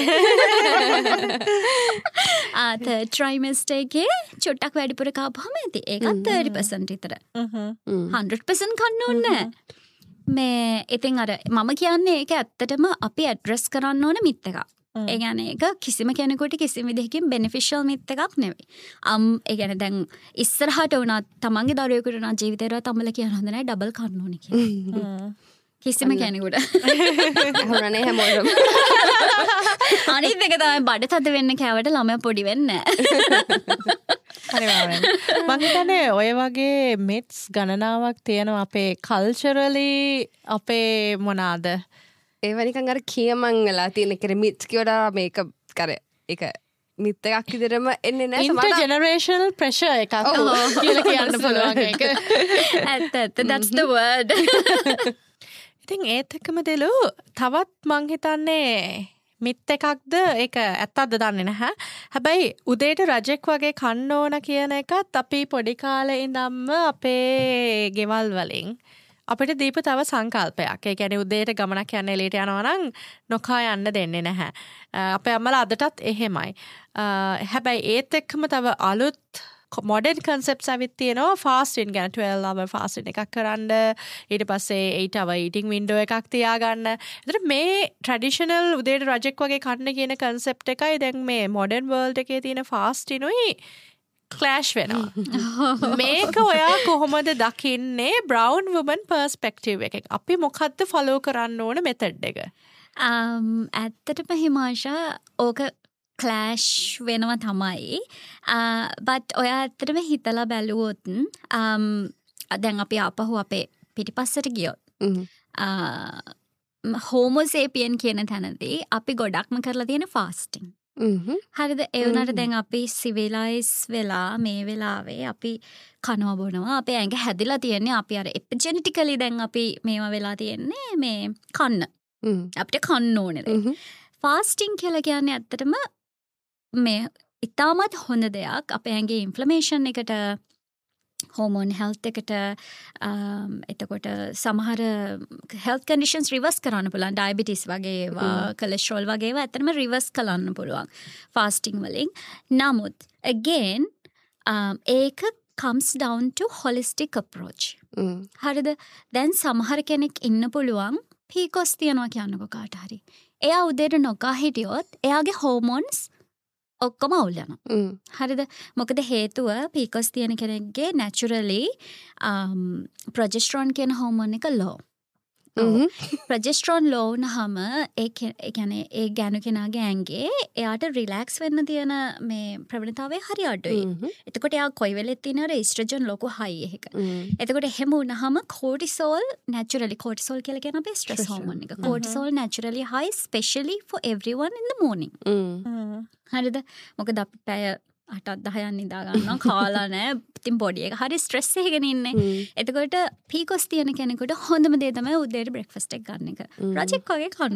third trimester එකේ චුට්ටක් වැඩිපුර කාපුවම ඇති. ඒකත් 30% විතර. 100% කන්න ඕනේ නැහැ. මේ ඉතින් අර මම කියන්නේ ඒක ඇත්තටම අපි ඇඩ්‍රස් කරන්න ඕන මිත් එකක්. ඒ කියන්නේ ඒක කිසිම කෙනෙකුට කිසිම විදිහකින් බෙනිෆිෂල් මිත් එකක් නෙවෙයි. ඒ කියන්නේ දැන් ඉස්සරහට වුණත් තමන්ගේ දරුවෙකුට උනා ජීවිතේට තමල කියන හොඳ නැහැ ඩබල් කන්න ඕනේ කියලා. කිසිම කෙනෙකුට.
අහුණනේ හැමෝටම.
අනිත් එක තමයි බඩ තද වෙන්න කෑවට ළමයා පොඩි වෙන්නේ නැහැ.
මං හිතන්නේ ඔය වගේ මිත්ස් ගණනාවක් තියෙනවා අපේ කල්චරලි අපේ මොනාද
ඒවා නිකන් අර කියමන් වෙලා තියෙන කෙර මිත්ස් කියවලා මේක කර ඒක මිත් එකක් විතරම එන්නේ නැහැ
intergenerational pressure එකක් කියලා කියන්න පුළුවන් ඒක.
ඇත්ත that's the word.
ඉතින් ඒත් එක්කම දෙලු තවත් මං හිතන්නේ මිත් එකක්ද ඒක ඇත්තක්ද දන්නේ නැහැ. හැබැයි උදේට රජෙක් වගේ කන්න ඕන කියන එකත් අපි පොඩි කාලේ ඉඳන්ම අපේ ගෙවල් වලින් අපිට දීපු තව සංකල්පයක්. ඒ කියන්නේ උදේට ගමනක් යන්න එළියට යනවා නම් නොකා යන්න දෙන්නේ නැහැ. අපේ අම්මලා අදටත් එහෙමයි. හැබැයි ඒත් එක්කම තව අලුත් modern concepts ඇවිත් තියෙනවා fasting ගැන 12 hour fasting එකක් කරන්න ඊට පස්සේ 8 hour eating window එකක් තියාගන්න. එතකොට මේ traditional උදේට රජෙක් වගේ කන්න කියන concept එකයි දැන් මේ modern world එකේ තියෙන fasting උයි clash වෙනවා. මේක ඔයා කොහොමද දකින්නේ brown woman perspective එකෙන්? අපි මොකද්ද follow කරන්න ඕන method එක?
ඇත්තටම හිමාෂා ඕක ක්ලෑෂ් වෙනවා තමයි. බට් ඔයා ඇත්තටම හිතලා බැලුවොත් දැන් අපි ආපහු අපේ පිටිපස්සට ගියොත් හෝමෝසේපියන් කියන තැනදී අපි ගොඩක්ම කරලා තියෙන ෆාස්ටිං. හරිද? ඒ වුණාට දැන් අපි සිවිලයිස් වෙලා මේ වෙලාවේ අපි කනවා බොනවා. අපේ ඇඟ හැදිලා තියෙන්නේ අපි අර එපිජෙනෙටිකලි දැන් අපි මේවා වෙලා තියෙන්නේ මේ කන්න. අපිට කන්න ඕනේ. ෆාස්ටිං කියලා කියන්නේ ඇත්තටම මේ ඉතාමත් හොඳ දෙයක්. අපේ ඇඟේ ඉන්ෆ්ලමේෂන් එකට හෝමෝන් හෙල්ත් එකට එතකොට සමහර හෙල්ත් කන්ඩිෂන්ස් රිවර්ස් කරන්න පුළුවන්. ඩයබටිස් වගේ ඒවා, කොලෙස්ටරෝල් වගේ ඒවා ඇත්තටම රිවර්ස් කරන්න පුළුවන් ෆාස්ටිං වලින්. නමුත් again ඒක comes down to holistic approach. හරිද? දැන් සමහර කෙනෙක් ඉන්න පුළුවන් PCOS තියනවා කියන්නකෝ කාට හරි. එයා උදේට නොකා හිටියොත් එයාගේ හෝමෝන්ස් ඔක්කොම අවුල් යනවා. හරිද? මොකද හේතුව PCOS තියෙන කෙනෙක්ගේ naturally progesterone කියන හෝමෝන් එක low. ප්‍රොජෙස්ටරෝන් low වුණාම ඒ කියන්නේ ඒ ගෑනු කෙනාගේ ඇඟේ එයාට රිලැක්ස් වෙන්න තියෙන මේ ප්‍රවණතාවය හරි අඩුයි. එතකොට එයා කොයි වෙලෙත් තියෙන ඊස්ට්‍රජන් ලොකු හයි එකක. එතකොට එහෙම වුණාම කෝටිසෝල් naturally cortisol කියලා කියන අපේ ස්ට්‍රෙස් හෝමෝන් එක. cortisol naturally high especially for everyone in the morning. හරිද? මොකද අපි පැය 8-10 නිදා ගන්නවා කාලා නැහැ. ඉතින් බොඩි එක හරි ස්ට්‍රෙස් එකකින් ඉන්නේ. එතකොට PCOS තියෙන කෙනෙකුට හොඳම දේ තමයි උදේට බ්‍රෙක්ෆාස්ට් එක ගන්න එක. රජෙක් වගේ කන්න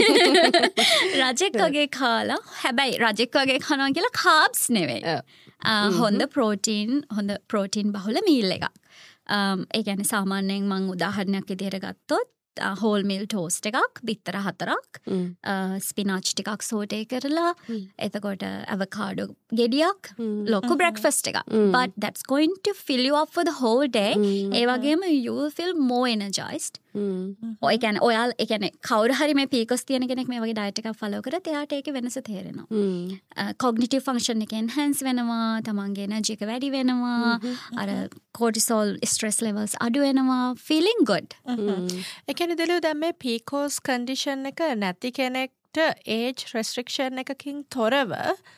ඕනේ. රජෙක් වගේ කාලා හැබැයි රජෙක් වගේ කනවා කියලා කාබ්ස් නෙවෙයි. හොඳ ප්‍රෝටීන් බහුල මීල් එකක්. ඒ කියන්නේ සාමාන්‍යයෙන් මම උදාහරණයක් විදිහට ගත්තොත් whole meal toast එකක්, බිත්තර 4ක්, ස්පිනාච් ටිකක් සෝටේ කරලා, එතකොට avocado ගෙඩියක්, ලොකු breakfast එකක්. But that's going to fill you up for the whole day. ඒ වගේම you will feel more energized. ඔය කියන්නේ කවුරු හරි මේ PCOS තියෙන කෙනෙක් මේ වගේ diet එකක් follow කරත් එයාට ඒකේ වෙනස තේරෙනවා. Cognitive function එක enhance වෙනවා, තමන්ගේ energy එක වැඩි වෙනවා, අර cortisol stress levels අඩු වෙනවා, feeling good.
ඒ කියන්නේ දෙලු දැන් මේ PCOS condition එක නැති කෙනෙක්ට age restriction එකකින් තොරව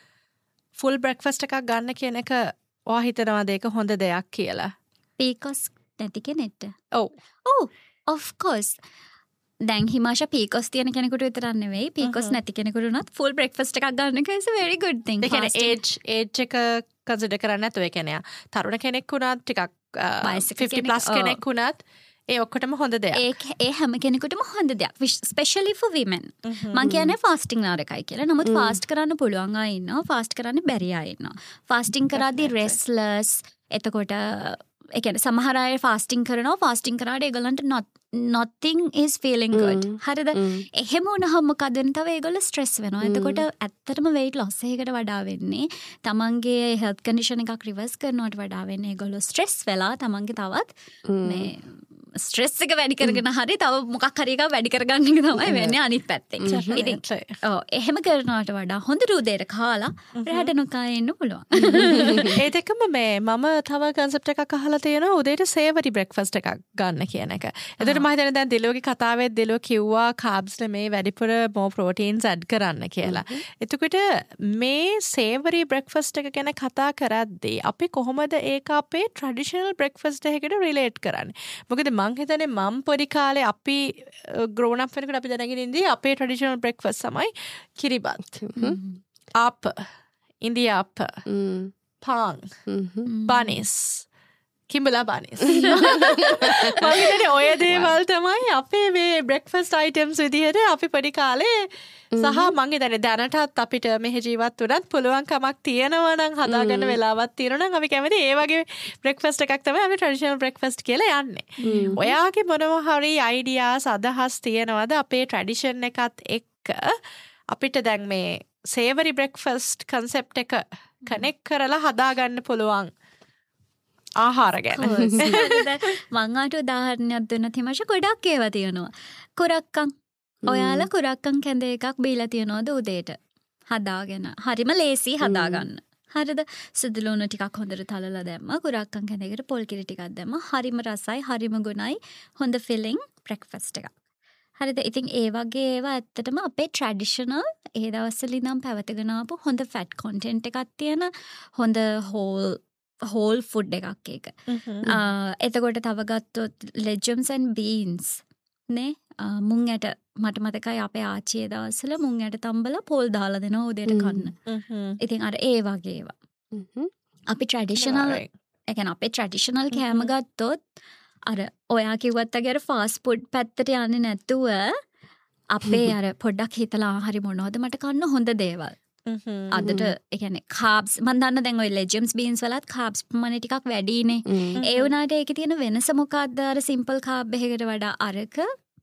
full breakfast එකක් ගන්න කියන එක ඔයා හිතනවාද ඒක හොඳ දෙයක් කියලා?
PCOS නැති කෙනෙක්ට?
ඔව්.
Of course. දැන් හිමාෂා PCOS තියෙන කෙනෙකුට විතරක් නෙවෙයි PCOS නැති කෙනෙකුට උනත් full breakfast එකක් ගන්න එක is a very good thing.
ඒ කියන්නේ age එක consider කරන්නේ නැතුව ඒ කියන්නේ තරුණ කෙනෙක් උනත් ටිකක් 50 plus කෙනෙක් උනත් ඒ ඔක්කොටම හොඳ දෙයක්.
ඒ හැම කෙනෙකුටම හොඳ දෙයක්. Especially for women. මං කියන්නේ fasting නාර එකයි කියලා. නමුත් fast කරන්න පුළුවන් අය ඉන්නවා. fast කරන්න බැරි අය ඉන්නවා. fasting කරද්දී restless එතකොට ඒ කියන්නේ සමහර අය fasting කරනවා. fasting කරාට ඒගොල්ලන්ට nothing is feeling good. හරිද? එහෙම වුණාම මොකද වෙන්නේ? තව ඒගොල්ලෝ stress වෙනවා. එතකොට ඇත්තටම weight loss එකකට වඩා වෙන්නේ තමන්ගේ health condition එකක් reverse කරනවට වඩා වෙන්නේ ඒගොල්ලෝ stress වෙලා තමන්ගේ තවත් මේ ස්ට්‍රෙස් එක වැඩි කරගෙන හරි තව මොකක් හරි එකක් වැඩි කරගන්න එක තමයි වෙන්නේ අනිත් පැත්තෙන්. ඉතින් එහෙම කරනවට වඩා හොඳ උදේට කාලා රැට නොකා ඉන්න පුළුවන්.
ඒ දෙකම මම තව concept එකක් අහලා තියෙනවා උදේට savory breakfast එකක් ගන්න කියන එක. එතකොට මම හිතන්නේ දැන් දිලුවගේ කතාවේ දිලුව කිව්වා carbs නෙමේ වැඩිපුර more proteins add කරන්න කියලා. එතකොට මේ savory breakfast එක ගැන කතා කරද්දී අපි කොහොමද ඒක අපේ traditional breakfast එකකට relate කරන්නේ? මොකද මං හිතන්නේ මම පොඩි කාලේ අපි grown up වෙනකොට අපි දැනගෙන ඉඳි අපේ traditional breakfast තමයි කිරිබත්, අප, ඉන්දියාප, පාන්, බනිස්, කිඹුලා බනිස්. මම හිතන්නේ ඔය දේවල් තමයි අපේ මේ breakfast items විදිහට අපි පොඩි කාලේ සහ මං හිතන්නේ දැනටත් අපිට මෙහෙ ජීවත් වුණත් පුළුවන් කමක් තියෙනවා නම් හදාගන්න වෙලාවක් තියෙනවා නම් අපි කැමති ඒ වගේ breakfast එකක් තමයි අපි traditional breakfast කියලා යන්නේ. ඔයාගේ මොනවා හරි ideas අදහස් තියෙනවද අපේ tradition එකත් එක්ක අපිට දැන් මේ savory breakfast concept එක connect කරලා හදාගන්න පුළුවන් ආහාර ගැන?
මං ආට උදාහරණයක් දුන්න තිමෂ ගොඩක් ඒවා තියෙනවා. කුරක්කන් ඔයාලා කුරක්කන් කැඳ එකක් බීලා තියනවද උදේට හදාගෙන? හරිම ලේසි හදාගන්න. හරිද? සුදු ලුණු ටිකක් හොඳට තලලා දැම්මා. කුරක්කන් කැඳේකට පොල් කිරි ටිකක් දැම්මා. හරිම රසයි, හරිම ගුණයි. හොඳ filling breakfast එකක්. හරිද? ඉතින් ඒ වගේ ඒවා ඇත්තටම අපේ traditional ඒ දවස්වල ඉඳන් පැවතගෙන ආපු හොඳ fat content එකක් තියෙන හොඳ whole food එකක් ඒක. එතකොට තව ගත්තොත් legumes and beans නේ මුං ඇට මට මතකයි අපේ ආච්චියේ දවස්වල මුං ඇට තම්බලා පොල් දාලා දෙනවා උදේට කන්න. ඉතින් අර ඒ වගේ ඒවා. අපි traditional ඒ කියන්නේ අපේ traditional කෑම ගත්තොත් අර ඔයා කිව්වත් අගේ අර fast food පැත්තට යන්නේ නැතුව අපේ අර පොඩ්ඩක් හිතලා හරි මොනවද මට කන්න හොඳ දේවල්. අදට එකන කාබ්ස් මන්දන්න දැන් ඔය ලෙජම්ස් බීන්ස් වලත් කාබ්ස් ප්‍රමාණය ටිකක් වැඩිනේ. ඒ වුණාට ඒකේ තියෙන වෙනස මොකක්ද? අර සිම්පල් කාබ් එකකට වඩා අරක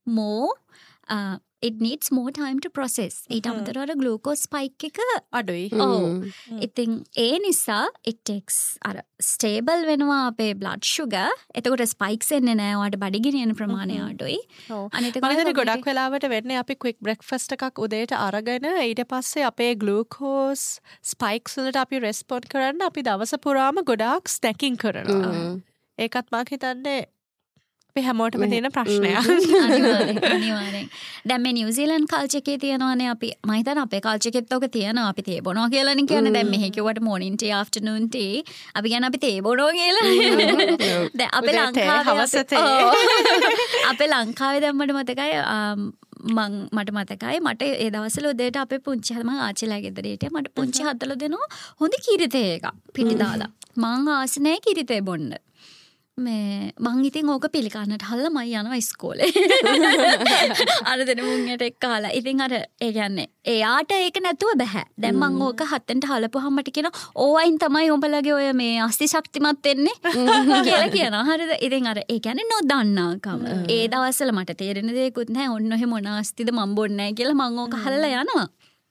more it needs more time to process. ඊට අමතරව අර ග්ලූකෝස් ස්පයික් එක
අඩුයි.
ඉතින් ඒ නිසා it takes අර ස්ටේබල් වෙනවා අපේ blood sugar. එතකොට ස්පයික්ස් එන්නේ නැහැ. ඔයාට බඩ ගිනියන ප්‍රමාණය අඩුයි.
අනිත් එක ගොඩක් වෙලාවට වෙන්නේ අපි ක්වික් බ්‍රෙක්ෆාස්ට් එකක් උදේට අරගෙන ඊට පස්සේ අපේ ග්ලූකෝස් ස්පයික්ස් වලට අපි රෙස්පොන්ඩ් කරන්න අපි දවස පුරාම ගොඩාක් ස්නැකින් කරනවා. ඒකත් මම හිතන්නේ හැමෝටම තියෙන ප්‍රශ්නයක්.
අනිවාර්යෙන්. දැන් මේ නිව්සීලන්ඩ් කල්චර් එකේ තියෙනවානේ අපි මම හිතන්නේ අපේ කල්චර් එකෙත් ඔක තියෙනවා. අපි තේ බොනවා කියලානේ කියන්නේ. දැන් මෙහෙ කිව්වට morning tea afternoon tea අපි කියන්නේ අපි තේ බොනවා කියලා. දැන් අපේ ලංකාවේ අපේ ලංකාවේ දැන් මට මතකයි මට මතකයි මට ඒ දවස්වල උදේට අපේ පුංචි මම ආච්චිලා ගෙදර හිටියා. මට පුංචි හදලා දෙනවා හොඳ කිරි තේ එකක් පිටි දාලා. මං ආස නැහැ කිරි තේ බොන්න. මේ මං ඉතින් ඕක පිළිකන්නට හල්ලා මයි යනවා ඉස්කෝලේ. අර දෙන මුංගට එක්කහලා. ඉතින් අර ඒ කියන්නේ එයාට ඒක නැතුව බෑ. දැන් මං ඕක හත්තෙන්ට හලපුවාම මට කියනවා ඕවයින් තමයි උඹලගේ ඔය මේ අස්ති ශක්තිමත් වෙන්නේ කියලා කියනවා. හරිද? ඉතින් අර ඒ කියන්නේ නොදන්නාකම. ඒ දවස්වල මට තේරෙන දෙයක්වත් නැහැ. ඔන්න ඔහෙ මොන අස්තිද මං බොන්නේ නැහැ කියලා මං ඕක හල්ලා යනවා.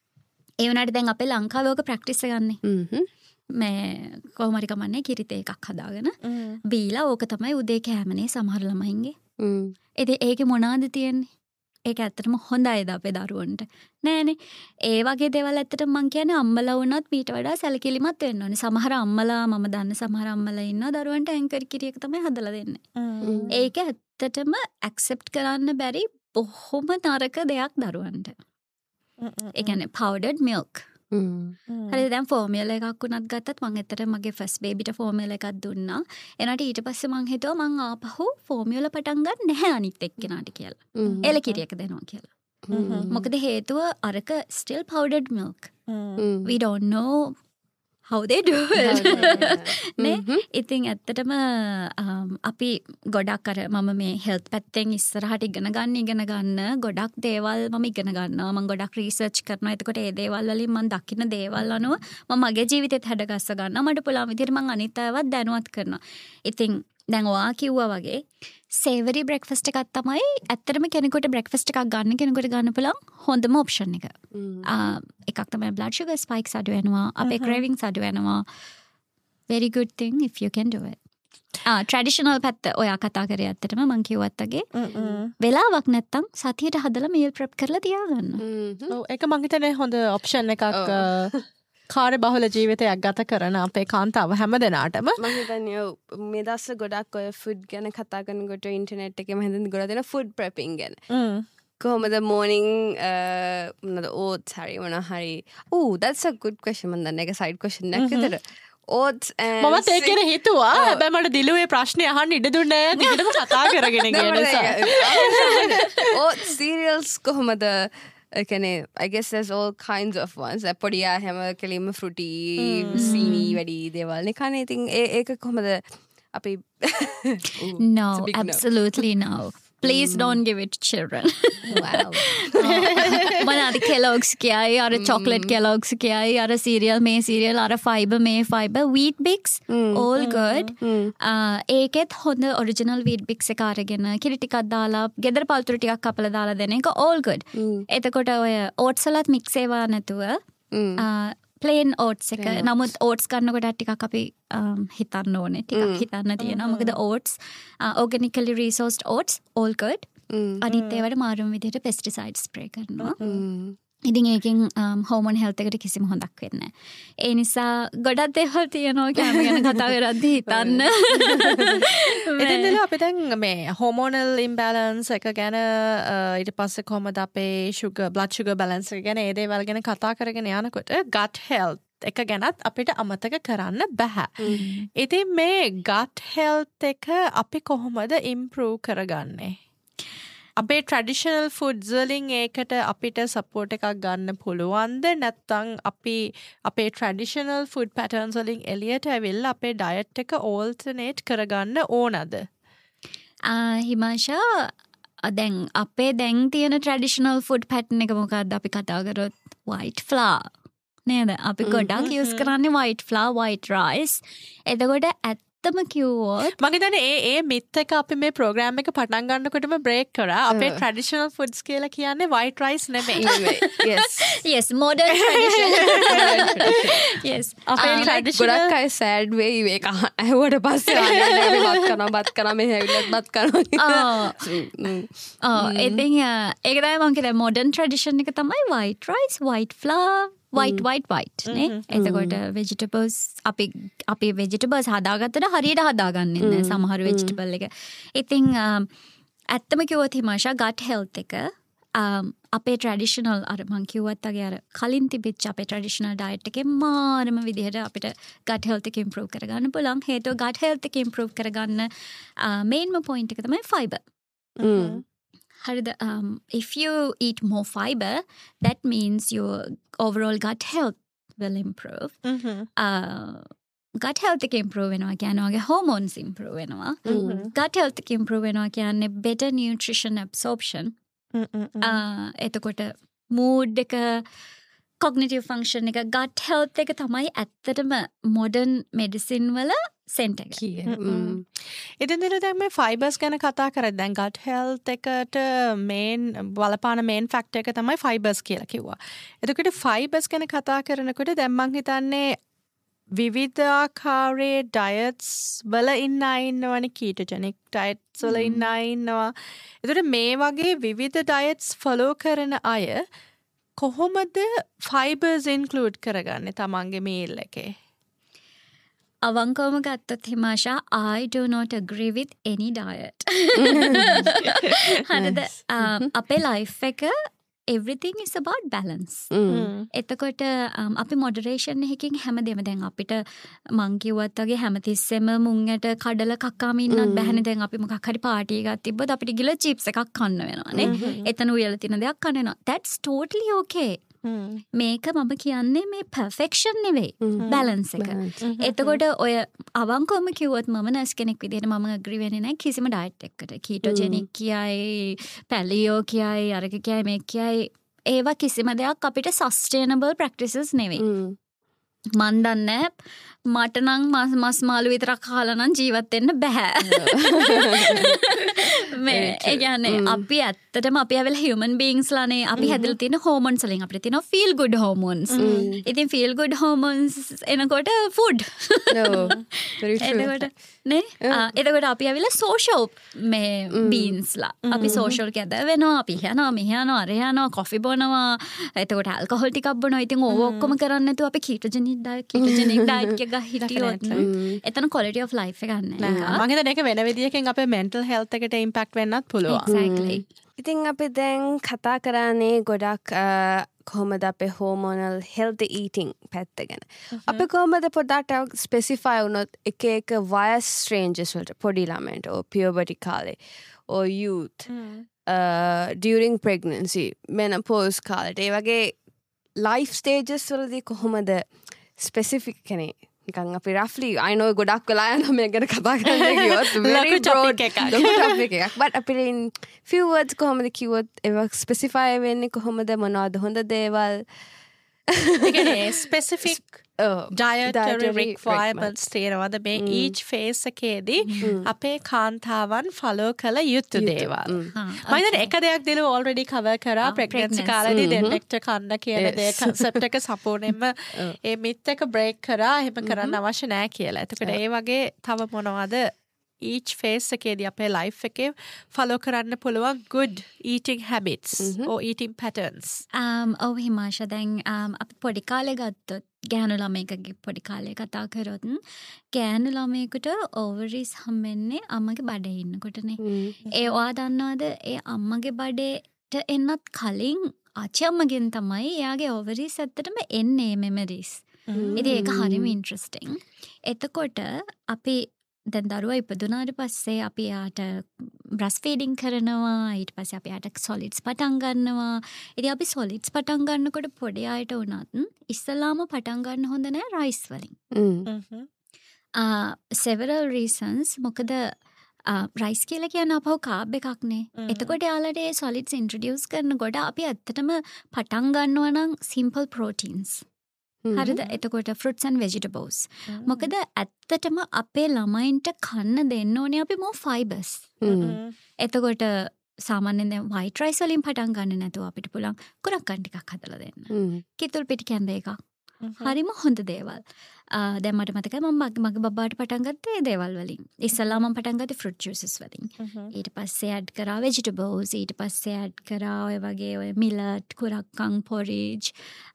ඒ වුණාට දැන් අපේ ලංකාවේ ඕක ප්‍රැක්ටිස් ගන්නෙ. මේ කොහොම හරි කමන්නේ කිරිතේ එකක් හදාගෙන බීලා ඕක තමයි උදේ කෑමනේ සමහර ළමයින්ගේ. ඉතින් ඒකේ මොනවාද තියෙන්නේ? ඒක ඇත්තටම හොඳයිද අපේ දරුවන්ට? නෑනේ. ඒ වගේ දේවල් ඇත්තටම මං කියන්නේ අම්මලා වුණත් ඊට වඩා සැලකිලිමත් වෙන්න ඕනේ. සමහර අම්මලා මම දන්න සමහර අම්මලා ඉන්නවා දරුවන්ට ඇන්කර් කිරි එක තමයි හදලා දෙන්නේ. ඒක ඇත්තටම ඇක්සෙප්ට් කරන්න බැරි බොහොම නරක දෙයක් දරුවන්ට. ඒ කියන්නේ powdered milk. හරි දැන් ෆෝමියුලා එකක් වුණත් ගත්තත් මම ඇත්තට මගේ ෆස්ට් බේබිට ෆෝමියුලා එකක් දුන්නා. එනට ඊට පස්සේ මං හිතුවා මං ආපහු ෆෝමියුලා පටන් ගන්න නැහැ අනිත් එක්කෙනාට කියලා. එල කිරියක දෙනවා කියලා. මොකද හේතුව අරක still powdered milk. We don't know how they do it. නේ ඉතින් ඇත්තටම අපි ගොඩක් අර මම මේ හෙල්ත් පැත්තෙන් ඉස්සරහට ඉගෙන ගන්න ගොඩක් දේවල් මම ඉගෙන ගන්නවා. මම ගොඩක් රිසර්ච් කරනවා. එතකොට ඒ දේවල් වලින් මම දකින්න දේවල් අනුව මම මගේ ජීවිතේත් හැඩගස්ස ගන්නවා. මට පුළුවන් විදිහට මම අනිත් අයවත් දැනුවත් කරනවා. ඉතින් දැන් ඔයා කිව්වා වගේ සේවරි බ්‍රෙක්ෆාස්ට් එකක් තමයි ඇත්තටම කෙනෙකුට බ්‍රෙක්ෆාස්ට් එකක් ගන්න කෙනෙකුට ගන්න පුළුවන් හොඳම ඔප්ෂන් එක. එකක් තමයි blood sugar spikes අඩු වෙනවා. අපේ cravings අඩු වෙනවා. Very good thing if you can do it. Traditional පැත්ත ඔයා කතා කරේ ඇත්තටම මං කිව්වත් වගේ වෙලාවක් නැත්තම් සතියට හදලා meal prep කරලා තියාගන්න.
ඔව් ඒක මං හිතන්නේ හොඳ ඔප්ෂන් එකක් කාර්ය බහුල ජීවිතයක් ගත කරන අපේ කාන්තාව හැම දෙනාටම.
මම හිතන්නේ මේ දවස්වල ගොඩක් ඔය ෆුඩ් ගැන කතා කරනකොට ඉන්ටර්නෙට් එකේ මම හිතන්නේ ගොඩක් දෙනා ෆුඩ් ප්‍රෙපින් ගැන. කොහොමද morning මොනවාද oats හරි මොනවා හරි. That's a good question. මම දන්නේ ඒක side question එකක් විතර. oats and
මමත් ඒක ගැන හිතුවා. හැබැයි මට දිලුවේ ප්‍රශ්නේ අහන්න ඉඩ දුන්නේ නැහැ. දිගටම කතා කරගෙන ගිය නිසා.
oats cereals කොහොමද I guess there's all kinds of ones. පොඩියා හැම කෙලින්ම fruity, සීනි වැඩි දේවල් නේ කන්නේ. ඉතින් ඒක කොහොමද අපි
No, absolutely no. Please don't give it to children.
Wow.
මනාද Kellogg's කියයි අර chocolate Kellogg's කියයි අර cereal මේ cereal අර fiber මේ fiber wheat bix all good. ඒකෙත් හොඳ original wheat bix එක අරගෙන කිරි ටිකක් දාලා ගෙදර පළතුරු ටිකක් කපලා දාලා දෙන එක all good. එතකොට ඔය oats වලත් mix ඒවා නැතුව plain oats එක. නමුත් oats ගන්නකොට ටිකක් අපි හිතන්න ඕනේ. ටිකක් හිතන්න තියෙනවා. මොකද oats organically resourced oats all good. අනිත් ඒවාට මාරුම විදිහට pesticide spray කරනවා. ඉතින් ඒකෙන් හෝමෝන් හෙල්ත් එකට කිසිම හොඳක් වෙන්නේ නැහැ. ඒ නිසා ගොඩක් දේවල් තියෙනවා කැම ගැන කතා කරද්දී හිතන්න.
ඉතින් අපි දැන් මේ හෝමෝනල් ඉම්බැලන්ස් එක ගැන ඊට පස්සේ කොහමද අපේ blood sugar balance එක ගැන ඒ දේවල් ගැන කතා කරගෙන යනකොට gut health එක ගැනත් අපිට අමතක කරන්න බෑ. ඉතින් මේ gut health එක අපි කොහොමද improve කරගන්නේ? අපේ ට්‍රැඩිෂනල් ෆුඩ්ස් වලින් ඒකට අපිට සපෝට් එකක් ගන්න පුළුවන්ද නැත්නම් අපි අපේ ට්‍රැඩිෂනල් ෆුඩ් පැටර්න්ස් වලින් එළියට ඇවිල්ලා අපේ ඩයට් එක ඕල්ටර්නේට් කරගන්න ඕනද?
හිමාෂා දැන් අපේ දැන් තියෙන ට්‍රැඩිෂනල් ෆුඩ් පැටර්න් එක මොකක්ද අපි කතා කරොත් white flour නේද? අපි ගොඩක් යූස් කරන්නේ white flour, white rice. එතකොට ඇත්තම කිව්වොත්
මගේ හිතන්නේ ඒ මිත් එක අපි මේ ප්‍රෝග්‍රෑම් එක පටන් ගන්නකොටම බ්‍රේක් කරා. අපේ ට්‍රැඩිෂනල් ෆුඩ්ස් කියලා කියන්නේ white rice නෙමෙයි.
yes modern tradition. yes
අපේ ට්‍රැඩිෂනල්
ගොඩක් අය සෑඩ් වෙයි මේක ඇහුවට පස්සේ ආන්නේ බත් කරනවා මේ හැවිලත් බත් කරනවා.
ඉතින් ඒක තමයි මම කියන්නේ modern tradition එක තමයි white rice, white flour, white නේ. එතකොට vegetables අපි vegetables හදාගත්තට හරියට හදාගන්නේ නැහැ සමහර vegetable එක. ඉතින් ඇත්තම කිව්වොත් හිමාෂා gut health එක අපේ traditional අර මං කිව්වත් වගේ අර කලින් තිබිච්ච අපේ traditional diet එකේ මාරම විදිහට අපිට gut health එක improve කරගන්න පුළුවන්. හේතුව gut health එක improve කරගන්න mainම point එක තමයි fiber. Harida, if you eat more fiber, that means your overall gut health will improve. Gut health එක improve වෙනවා කියන්නේ ඔයගේ hormones improve වෙනවා. Gut health එක improve වෙනවා කියන්නේ better nutrition absorption. එතකොට mood එක, cognitive function එක, gut health එක තමයි ඇත්තටම modern medicine වල center එක.
ඉතින් දැන් මේ fibers ගැන කතා කරද්දී දැන් gut health එකට main බලපාන main factor එක තමයි fibers කියලා කිව්වා. එතකොට fibers ගැන කතා කරනකොට දැන් මං හිතන්නේ විවිධාකාරයේ diets වල ඉන්නවනේ ketogenic diets වල ඉන්නවා. එතකොට මේ වගේ විවිධ diets follow කරන අය කොහොමද fibers include කරගන්නේ තමන්ගේ meal එකේ?
අවංකවම ගත්තොත් හිමාෂා, I do not agree with any diet. හරිද? අපේ life එක everything is about balance. එතකොට අපි moderation එකකින් හැමදේම දැන් අපිට මං කිව්වත් වගේ හැමතිස්සෙම මුංගට කඩලා කක්කාම ඉන්නත් බැහැනේ. දැන් අපි මොකක් හරි පාටි එකක් තිබ්බොත් අපිට ගිහලා chips එකක් කන්න වෙනවානේ. එතන උයලා තියෙන දෙයක් කන්න වෙනවා. That's totally okay. මේක මම කියන්නේ මේ perfection නෙවෙයි, balance එක. එතකොට ඔය අවංකවම කිව්වොත් මම නර්ස් කෙනෙක් විදිහට මම agree වෙන්නේ නැහැ කිසිම diet එකකට. ketogenic කියයි, paleo කියයි, අරක කියයි, මේක කියයි, ඒවා කිසිම දෙයක් අපිට sustainable practices නෙවෙයි. මන් දන්නේ මට නම් මස් මාළු විතරක් කාලා නම් ජීවත් වෙන්න බෑ. මේ ඒ කියන්නේ අපි ඇත්තටම අපි ඇවිල්ලා human beings ලානේ. අපි හැදලා තියෙන hormones වලින් අපිට තියෙනවා feel good hormones. ඉතින් feel good hormones එනකොට food. එතකොට නේ එතකොට අපි ඇවිල්ලා social මේ beings ලා. අපි social gather වෙනවා, අපි යනවා, මෙහා යනවා, අර යනවා, coffee බොනවා. එතකොට alcohol ටිකක් බොනවා. ඉතින් ඕව ඔක්කොම කරන්නේ නැතුව අපි ketogenic diet එක හිටියොත් එතන quality of life එක ගන්න.
මම හිතන්නේ ඒක වෙන විදියකින් අපේ mental health එකට impact වෙන්නත් පුළුවන්.
Exactly.
ඉතින් අපි දැන් කතා කරන්නේ ගොඩක් කොහොමද අපේ hormonal healthy eating පැත්ත ගැන. අපි කොහොමද පොඩ්ඩක් specify වුණොත් එක වයස් ranges වලට පොඩි ළමයින්ට or puberty කාලේ or youth during pregnancy, menopause කාලේට ඒ වගේ life stages වලදී කොහොමද specific කෙනේ නිකන් අපි roughly I know ගොඩක් වෙලා යනවා මේ ගැන කතා කරන්න ගියොත් very broad topic එකක් but අපිට in few words කොහොමද කිව්වොත් ඒක specify වෙන්නේ කොහොමද, මොනවද හොඳ දේවල්,
ඒ කියන්නේ specific dietary requirements තියෙනවද මේ each phase එකේදී අපේ කාන්තාවන් follow කළ යුතු දේවල්. මම හිතන්නේ එක දෙයක් දිනු already cover කරා pregnancy කාලේදී දෙන්නෙක්ට කන්න කියන දේ concept එක සම්පූර්ණයෙන්ම ඒ myth එක break කරා. එහෙම කරන්න අවශ්‍ය නැහැ කියලා. එතකොට ඒ වගේ තව මොනවද each phase එකේදී අපේ life එකේ follow කරන්න පුළුවන් good eating habits or eating patterns?
ඔව් හිමාෂා, දැන් අපි පොඩි කාලේ ගත්තොත් ගෑනු ළමයෙක්ගේ පොඩි කාලේ කතා කරොත් ගෑනු ළමයෙකුට ovaries හම්බෙන්නේ අම්මගේ බඩේ ඉන්නකොටනේ. ඒවා දන්නවද? ඒ අම්මගේ බඩේට එන්නත් කලින් ආච්චි අම්මගෙන් තමයි එයාගේ ovaries ඇත්තටම එන්නේ memories. ඉතින් ඒක හරිම interesting. එතකොට අපි දැන් දරුවා ඉපදුනාට පස්සේ අපි යාට breast feeding කරනවා. ඊට පස්සේ අපි යාට solids පටන් ගන්නවා. ඉතින් අපි solids පටන් ගන්නකොට පොඩි අයට උනත් ඉස්සලාම පටන් ගන්න හොඳ නෑ rice වලින්. Several reasons. මොකද rice කියලා කියන්නේ අපහු carb එකක්නේ. එතකොට යාලට ඒ solids introduce කරනකොට අපි ඇත්තටම පටන් ගන්නවා නම් simple proteins. හරිද? එතකොට fruits and vegetables. මොකද ඇත්තටම අපේ ළමයින්ට කන්න දෙන්න ඕනේ අපි more fibers. එතකොට සාමාන්‍යයෙන් දැන් white rice වලින් පටන් ගන්න නැතුව අපිට පුළුවන් කුරක්කන් ටිකක් හදලා දෙන්න. කිතුල් පිටි කැඳ එකක්. හරිම හොඳ දේවල්. දැන් මට මතකයි මම මගේ බබාට පටන් ගත්තේ ඒ දේවල් වලින්. ඉස්සල්ලා මම පටන් ගත්තේ fruit juices වලින්. ඊට පස්සේ add කරා vegetables, ඊට පස්සේ add කරා ඔය වගේ ඔය millet, කුරක්කන් porridge,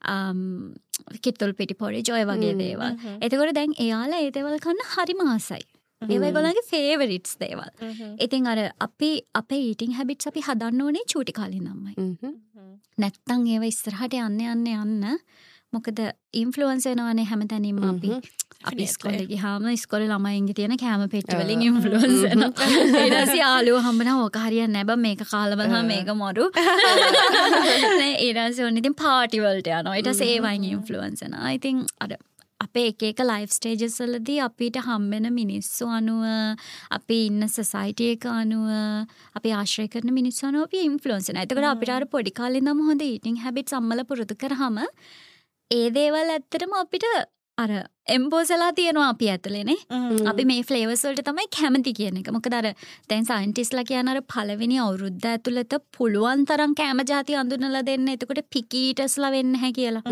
කිතුල් පිටි porridge ඔය වගේ දේවල්. එතකොට දැන් එයාලා ඒ දේවල් කන්න හරිම ආසයි. ඒවා ඒගොල්ලන්ගේ favorites දේවල්. ඉතින් අර අපි අපේ eating habits අපි හදන්න ඕනේ චූටි කාලේ ඉඳන්මයි. නැත්තම් ඒවා ඉස්සරහට යන්න මොකද ඉන්ෆ්ලුවන්ස් වෙනවානේ හැමතැනින්ම අපි ඉස්කෝලේ ගියාම ඉස්කෝලේ ළමයින්ගේ තියෙන කැම පෙට්ටි වලින් ඉන්ෆ්ලුවන්ස් වෙනවා. ඊට පස්සේ යාළුවෝ හම්බුනා ඕක හරියන්නේ නැහැ බං මේක කාලා බලහම මේක මරු. නේ ඊට පස්සේ ඔන්න ඉතින් පාටි වලට යනවා. ඊට පස්සේ ඒ වයින් ඉන්ෆ්ලුවන්ස් වෙනවා. ඉතින් අර අපේ එක ලයිෆ් ස්ටේජස් වලදී අපිට හම්බෙන මිනිස්සු අනුව අපි ඉන්න සොසයිටි එක අනුව අපි ආශ්‍රය කරන මිනිස්සු අනුව අපි ඉන්ෆ්ලුවන්ස් වෙනවා. එතකොට අපිට අර පොඩි කාලේ ඉඳන්ම හොඳ ඊටින් හැබිට්ස් අම්මලා පුරුදු කරාම ඒ දේවල් ඇත්තටම අපිට අර එම්බෝසලා තියෙනවා අපි ඇතුලේනේ. අපි මේ ෆ්ලේවර්ස් වලට තමයි කැමති කියන එක. මොකද අර දැන් සයන්ටිස්ට්ලා කියන අර පළවෙනි අවුරුද්ද ඇතුළත පුළුවන් තරම් කැම જાති අඳුනලා දෙන්න. එතකොට පිකි ඊටර්ස්ලා වෙන්නේ නැහැ කියලා.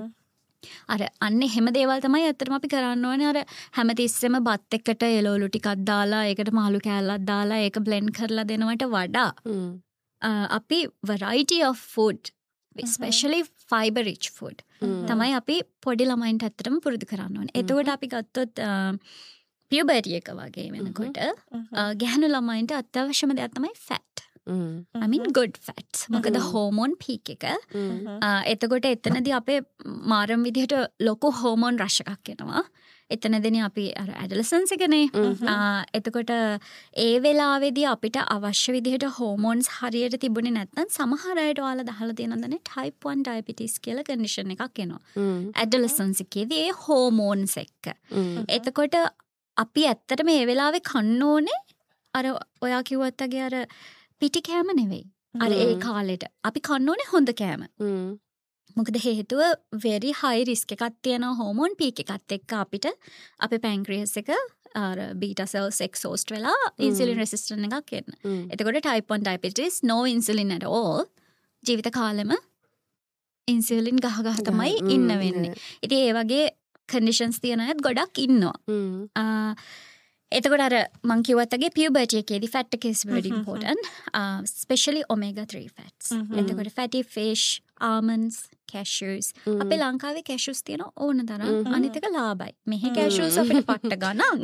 අර අන්න එහෙම දේවල් තමයි ඇත්තටම අපි කරන්න ඕනේ. අර හැමතිස්සෙම බත් එකට එළවලු ටිකක් දාලා ඒකට මාළු කෑල්ලක් දාලා ඒක බ්ලෙන්ඩ් කරලා දෙනවට වඩා අපි variety of food, especially fiber rich food තමයි අපි පොඩි ළමයින්ට ඇත්තටම පුරුදු කරන්න ඕනේ. එතකොට අපි ගත්තොත් puberty එක වගේ වෙනකොට ගැහණු ළමයින්ට අත්‍යවශ්‍යම දෙයක් තමයි fat. I mean good fats. මොකද හෝමෝන් පීක් එක. එතකොට එතනදී අපේ මාරම් විදිහට ලොකු හෝමෝන් රෂ් එකක් එනවා. එතනදීනේ අපි අර ඇඩලසන්ස් එකනේ. එතකොට ඒ වෙලාවේදී අපිට අවශ්‍ය විදිහට හෝමෝන්ස් හරියට තිබුණේ නැත්නම් සමහර අයට ඔයාලා දහලා තියෙනවනේ type 1 diabetes කියලා කන්ඩිෂන් එකක් එනවා. ඇඩලසන්ස් එකේදී ඒ හෝමෝන්ස් එක්ක. එතකොට අපි ඇත්තටම මේ වෙලාවේ කන්න ඕනේ අර ඔයා කිව්වත් වගේ අර පිටි කෑම නෙවෙයි. අර ඒ කාලෙට අපි කන්න ඕනේ හොඳ කෑම. මොකද හේතුව very high risk එකක් තියෙනවා හෝමෝන් පීක් එකත් එක්ක අපිට අපේ පැන්ක්‍රියස් එක අර බීටා සෙල්ස් එක්සෝස්ට් වෙලා ඉන්සුලින් රෙසිස්ටන්ට් එකක් එන්න. එතකොට type 1 diabetes no insulin at all ජීවිත කාලෙම ඉන්සුලින් ගහ තමයි ඉන්න වෙන්නේ. ඉතින් ඒ වගේ conditions තියෙන අයත් ගොඩක් ඉන්නවා. එතකොට අර මං කිව්වත් වගේ puberty එකේදී fat එක is very important, especially omega 3 fats. එතකොට fatty fish, almonds, cashews. අපේ ලංකාවේ cashews තියෙන ඕන තරම්. අනිත් එක ලාභයි. මෙහි cashews අපිට පට්ට ගණන්.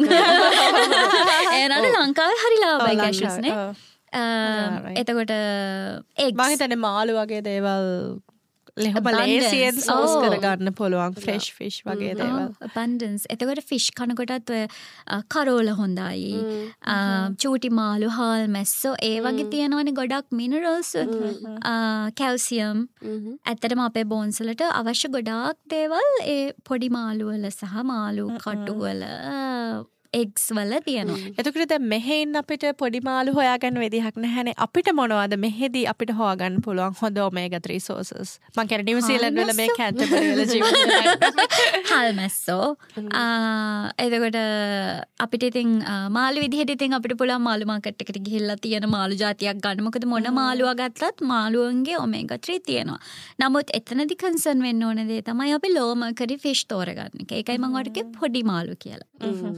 ඒනට ලංකාවේ හරි ලාභයි cashews නේ. එතකොට eggs.
මම හිතන්නේ මාළු වගේ දේවල් ලේසියෙන් සෝස් කරගන්න පුළුවන් ෆ්‍රෙෂ් ෆිෂ් වගේ දේවල්.
abundance. එතකොට ෆිෂ් කනකොටත් ඔය කරෝල හොඳයි. චූටි මාළු, හාල් මැස්සෝ ඒ වගේ තියෙනවනේ ගොඩක් මිනරල්ස්, කැල්සියම්. ඇත්තටම අපේ බෝන්ස් වලට අවශ්‍ය ගොඩාක් දේවල් ඒ පොඩි මාළු වල සහ මාළු කටු වල eggs වල තියෙනවා.
එතකොට දැන් මෙහෙන් අපිට පොඩි මාළු හොයාගන්න විදිහක් නැහැනේ. අපිට මොනවද මෙහෙදී අපිට හොයාගන්න පුළුවන් හොඳ omega 3 sources? මං කියන්නේ නිව්සීලන්ත වල මේ කැන්ටබරි වල ජීවත්
හාල් මැස්සෝ. එතකොට අපිට ඉතින් මාළු විදිහට ඉතින් අපිට පුළුවන් මාළු මාකට් එකට ගිහිල්ලා තියෙන මාළු జాතියක් ගන්න. මොකද මොන මාළුවා ගත්තත් මාළුවන්ගේ omega 3 තියෙනවා. නමුත් එතනදී කන්සර්න් වෙන්න ඕන දේ තමයි අපි low mercury fish තෝරගන්න එක. ඒකයි මම ඔයාලට කිව්වේ පොඩි මාළු කියලා.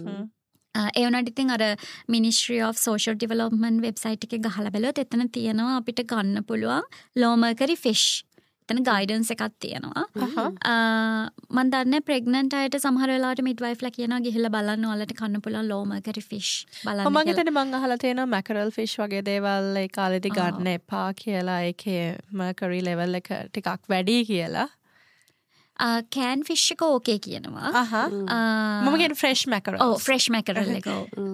ඒ වුණාට ඉතින් අර Ministry of Social Development website එකේ ගහලා බැලුවොත් එතන තියෙනවා අපිට ගන්න පුළුවන් low mercury fish. එතන guidance එකක් තියෙනවා. මම දන්නේ pregnant අයට සමහර වෙලාවට midwife ලා කියනවා ගිහිල්ලා බලන්න ඔයාලට කන්න පුළුවන් low mercury fish බලන්න කියලා.
මම හිතන්නේ මං අහලා තියෙනවා mackerel fish වගේ දේවල් ඒ කාලේදී ගන්න එපා කියලා. ඒකේ mercury level එක ටිකක් වැඩි කියලා.
කෑන් ෆිෂ් එක ඕකේ කියනවා.
මම කියන්නේ ෆ්‍රෙෂ් මැකරල්.
ඔව් ෆ්‍රෙෂ් මැකරල් එක.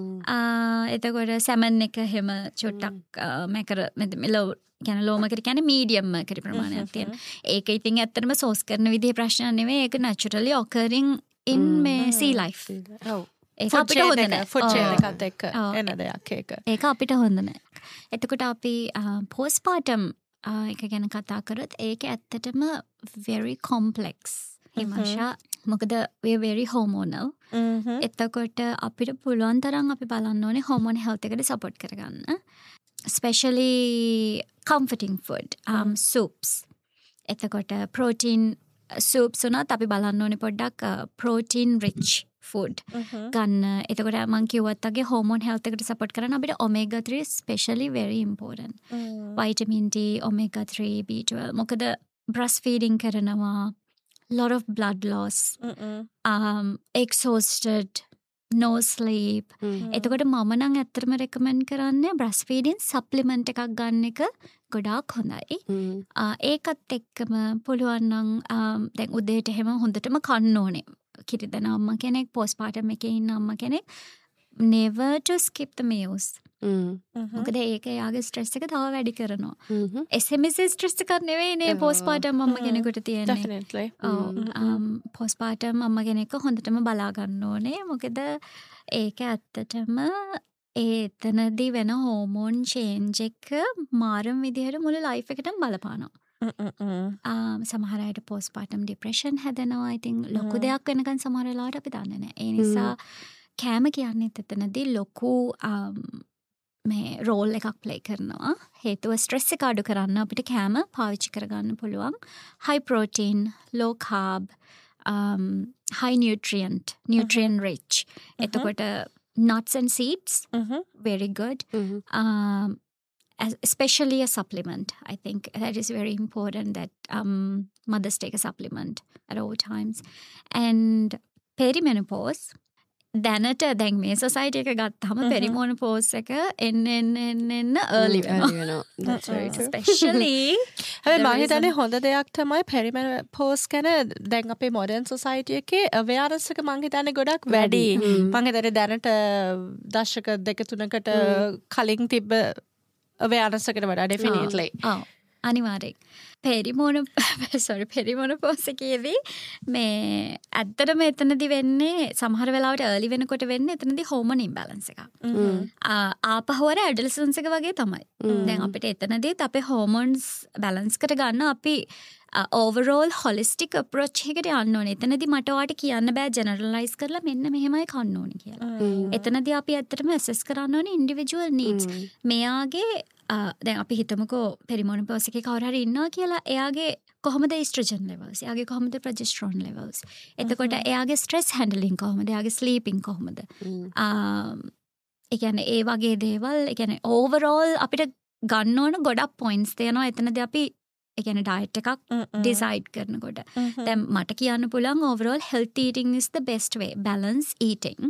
එතකොට සැමන් එක හැම චුට්ටක් මැකරල් මෙලෝ කියන්නේ ලෝ මැකරල් කියන්නේ මීඩියම් මැකරල් ප්‍රමාණයක් තියෙන. ඒක ඉතින් ඇත්තටම සෝස් කරන විදිහේ ප්‍රශ්නයක් නෙවෙයි. ඒක naturally occurring in මේ sea life.
ඔව්.
ඒක අපිට හොඳ නැහැ.
ෆුඩ් චේන් එකත් එක්ක එන දෙයක් ඒක.
ඒක අපිට හොඳ නැහැ. එතකොට අපි postpartum එක ගැන කතා කරොත් ඒක ඇත්තටම very complex. හිමෂා මොකද we very hormonal. එතකොට අපිට පුළුවන් තරම් අපි බලන්න ඕනේ hormone health එකට support කරගන්න. Especially comforting food, soups. එතකොට protein soups උනත් අපි බලන්න ඕනේ පොඩ්ඩක් protein rich food ගන්න. එතකොට මම කිව්වත් වගේ hormone health එකට support කරන්න අපිට omega 3 especially very important. Vitamin D, omega 3, B12. මොකද breastfeeding කරනවා, lot of blood loss, exhausted, no sleep. එතකොට මම නම් ඇත්තටම recommend කරන්නේ breastfeeding supplement එකක් ගන්න එක ගොඩාක් හොඳයි. ඒකත් එක්කම පුළුවන් නම් දැන් උදේට එහෙම හොඳටම කන්න ඕනේ. කිරි දෙන අම්මා කෙනෙක්, postpartum එකේ ඉන්න අම්මා කෙනෙක් never to skip the meals. මොකද ඒක යාගේ ස්ට්‍රෙස් එක තව වැඩි කරනවා. SMS ස්ට්‍රෙස් එකක් නෙවෙයිනේ postpartum අම්මා කෙනෙකුට තියෙන්නේ.
Definitely.
postpartum අම්මා කෙනෙක්ව හොඳටම බලා ගන්න ඕනේ. මොකද ඒක ඇත්තටම එතනදී වෙන හෝමෝන් චේන්ජ් එක මාරම විදිහට මුළු ලයිෆ් එකටම බලපානවා. සමහර අයට postpartum depression හැදෙනවා. ඉතින් ලොකු දෙයක් වෙනකන් සමහර වෙලාවට අපි දන්නේ නැහැ. ඒ නිසා කෑම කියන්නේ එතනදී ලොකු මේ රෝල් එකක් ප්ලේ කරනවා. හේතුව ස්ට්‍රෙස් එක අඩු කරන්න අපිට කෑම පාවිච්චි කරගන්න පුළුවන්. high protein, low carb, high nutrient rich. එතකොට nuts and seeds, very good. Especially a supplement. I think that is very important that mothers take a supplement at all times. And perimenopause, දැනට දැන් මේ society එක ගත්තාම perimenopause එක එන්න early වෙනවා.
That's very true.
Especially
හැබැයි මම හිතන්නේ හොඳ දෙයක් තමයි perimenopause ගැන දැන් අපේ modern society එකේ awareness එක මම හිතන්නේ ගොඩක් වැඩි. මම හිතන්නේ දැනට දශක 2-3කට කලින් තිබ්බ awareness එකට වඩා definitely.
අනිවාර්යෙන්. perimenopause එකේදී මේ ඇත්තටම එතනදී වෙන්නේ සමහර වෙලාවට early වෙනකොට වෙන්නේ එතනදී hormone imbalance එකක්. ආපහු අර adolescence එක වගේ තමයි. දැන් අපිට එතනදීත් අපේ hormones balance කර ගන්න අපි overall holistic approach එකකට යන්න ඕනේ. එතනදී මට ඔයාලට කියන්න බෑ generalize කරලා මෙන්න මෙහෙමයි කන්න ඕනේ කියලා. එතනදී අපි ඇත්තටම assess කරන්න ඕනේ individual needs. මෙයාගේ දැන් අපි හිතමුකෝ perimenopause එකේ කවුරු හරි ඉන්නවා කියලා එයාගේ කොහොමද estrogen levels, එයාගේ කොහොමද progesterone levels, එතකොට එයාගේ stress handling කොහොමද, එයාගේ sleeping කොහොමද, ඒ කියන්නේ ඒ වගේ දේවල්, ඒ කියන්නේ overall අපිට ගන්න ඕන ගොඩක් points තියෙනවා එතනදී අපි ඒ කියන්නේ diet එකක් decide කරනකොට. දැන් මට කියන්න පුළුවන් overall healthy eating is the best way, balanced eating.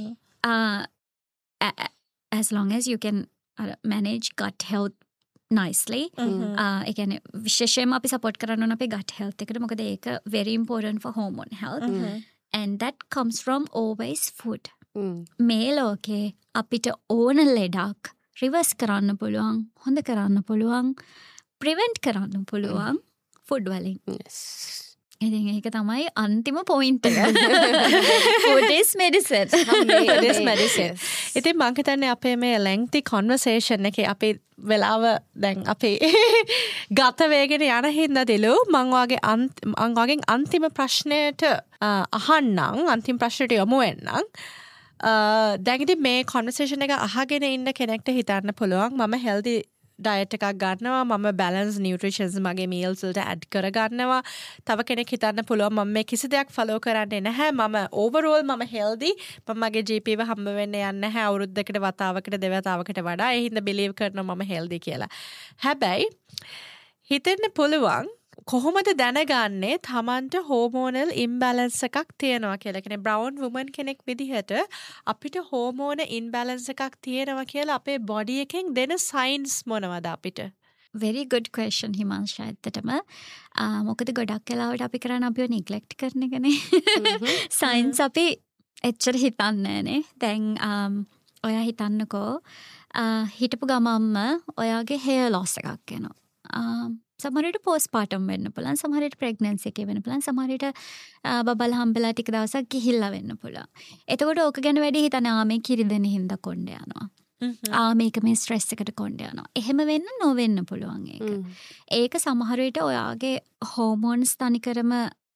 As long as you can manage gut health nicely. ඒ කියන්නේ විශේෂයෙන්ම අපි support කරන්න ඕන අපේ gut health එකට. මොකද ඒක very important for hormone health. And that comes from always food. මේ ලෝකේ අපිට ඕන ලෙඩක් reverse කරන්න පුළුවන්, හොඳ කරන්න පුළුවන්, prevent කරන්න පුළුවන් food වලින්. ඉතින් ඒක තමයි අන්තිම point එක. Food is medicine.
Food is medicine. ඉතින් මම හිතන්නේ අපේ මේ lengthy conversation එකේ අපේ වෙලාව දැන් අපේ ගත වේගෙන යන හින්දා දිලු මම වගේ අන්තිම ප්‍රශ්නයට අහන්නම්, අන්තිම ප්‍රශ්නයට යමු වෙන්නම්. දැන් ඉතින් මේ conversation එක අහගෙන ඉන්න කෙනෙක්ට හිතන්න පුළුවන් මම healthy diet එකක් ගන්නවා, මම balance nutrition මගේ meals වලට add කර ගන්නවා. තව කෙනෙක් හිතන්න පුළුවන් මම මේ කිසි දෙයක් follow කරන්නේ නැහැ, මම overall මම healthy, මම මගේ GP ව හම්බ වෙන්න යන්නේ නැහැ අවුරුද්දකට වතාවකට දෙවතාවකට වඩා, ඒ හින්දා believe කරනවා මම healthy කියලා. හැබැයි හිතෙන්න පුළුවන් කොහොමද දැනගන්නේ තමන්ට hormonal imbalance එකක් තියෙනවා කියලා. කියන්නේ brown woman කෙනෙක් විදිහට අපිට hormone imbalance එකක් තියෙනවා කියලා අපේ body එකෙන් දෙන signs මොනවද අපිට?
Very good question හිමාංශා. ඇත්තටම මොකද ගොඩක් වෙලාවට අපි කරන්නේ අපිව neglect කරන එකනේ. signs අපි එච්චර හිතන්නේ නැනේ. දැන් ඔයා හිතන්නකෝ හිටපු ගමම්ම ඔයාගේ hair loss එකක් එනවා. සමහරවිට postpartum වෙන්න පුළුවන්, සමහරවිට pregnancy එකේ වෙන්න පුළුවන්, සමහරවිට බබල් හම්බෙලා ටික දවසක් ගිහිල්ලා වෙන්න පුළුවන්. එතකොට ඕක ගැන වැඩි හිතන්නේ මේ කිරි දෙන හින්දා කොණ්ඩේ යනවා. මේක මේ ස්ට්‍රෙස් එකට කොණ්ඩේ යනවා. එහෙම වෙන්න නොවෙන්න පුළුවන් ඒක. ඒක සමහරවිට ඔයාගේ හෝමෝන්ස් තනිකරම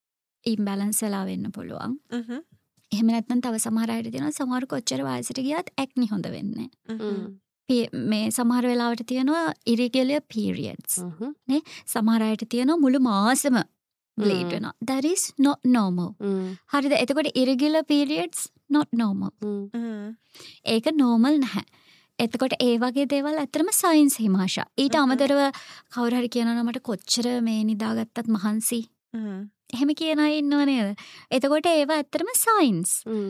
ඉම්බැලන්ස් වෙලා වෙන්න පුළුවන්. එහෙම නැත්නම් තව සමහර අයට තියෙනවා සමහර කොච්චර වයසට ගියත් ඇක්නි හොඳ වෙන්නේ මේ සමහර වෙලාවට තියෙනවා irregular periods නේ සමහර අයට තියෙනවා මුළු මාසෙම bleed වෙනවා that is not normal හරිද එතකොට irregular periods not normal ඒක normal නැහැ එතකොට ඒ වගේ දේවල් ඇත්තටම සයන්ස් හිමාෂා ඊට අමතරව කවුරු හරි කියනවා මට කොච්චර මේ නිදාගත්තත් මහන්සි එහෙම කියන අය ඉන්නව නේද? එතකොට ඒවා ඇත්තටම සයන්ස්.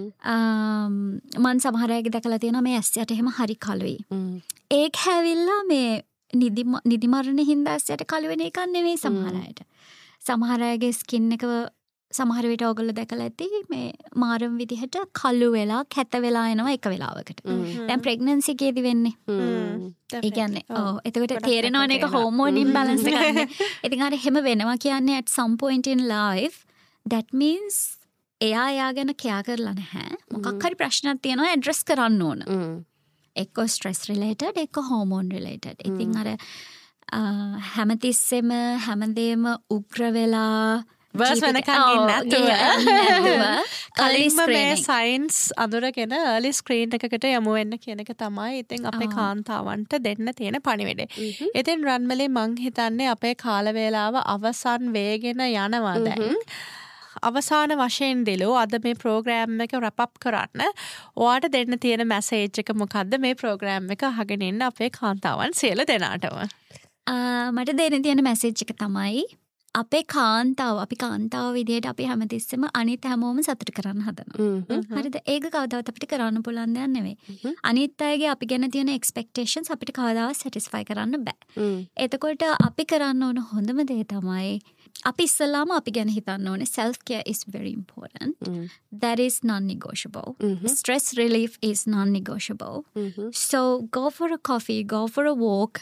මම සමහර අයගේ දැකලා තියෙනවා මේ ඇස් යට එහෙම හරි කළුයි. ඒක හැවිල්ලා මේ නිදි මරණ හින්දා ඇස් යට කළු වෙන එකක් නෙවෙයි සමහර අයට. සමහර අයගේ ස්කින් එක සමහර විට ඔයගොල්ලෝ දැකලා ඇති මේ මාරම් විදිහට කළු වෙලා කැත වෙලා එනවා එක වෙලාවකට. දැන් ප්‍රෙග්නන්සි එකේදී වෙන්නේ. ඒ කියන්නේ එතකොට තේරෙනවනේ ඒක හෝමෝන් ඉම්බැලන්ස් එකක්. ඉතින් අර හැම වෙනවා කියන්නේ at some point in life that means එයා ගැන කෙයා කරලා නැහැ. මොකක් හරි ප්‍රශ්නයක් තියෙනවා ඇඩ්‍රස් කරන්න ඕන. එක්ක ස්ට්‍රෙස් රිලේටඩ් එක්ක හෝමෝන් රිලේටඩ්. ඉතින් අර හැමතිස්සෙම හැමදේම උග්‍ර වෙලා වර්ස් වෙනකන් නැතුව කලින්ම මේ සයින්ස් අඳුරගෙන early screen එකකට යමු වෙන්න කියන එක තමයි ඉතින් අපේ කාන්තාවන්ට දෙන්න තියෙන පණිවිඩය. ඉතින් රන්මලි මං හිතන්නේ අපේ කාල වේලාව අවසන් වේගෙන යනවා දැන්. අවසාන වශයෙන් දිලු අද මේ ප්‍රෝග්‍රෑම් එක රැප් අප් කරන්න ඔයාට දෙන්න තියෙන මැසේජ් එක මොකද්ද මේ ප්‍රෝග්‍රෑම් එක අහගෙන ඉන්න අපේ කාන්තාවන් සියලු දෙනාටම? මට දෙන්න තියෙන මැසේජ් එක තමයි අපේ කාන්තාව අපි කාන්තාව විදියට අපි හැමතිස්සෙම අනිත් හැමෝම සතුට කරන්න හදනවා. හරිද? ඒක කවදාවත් අපිට කරන්න පුළුවන් දෙයක් නෙවෙයි. අනිත් අයගේ අපි ගැන තියෙන expectations අපිට කවදාවත් satisfy කරන්න බෑ. එතකොට අපි කරන්න ඕන හොඳම දේ තමයි අපි ඉස්සලාම අපි ගැන හිතන්න ඕනේ self care is very important. That is non-negotiable. Stress relief is non-negotiable. So go for a coffee, go for a walk.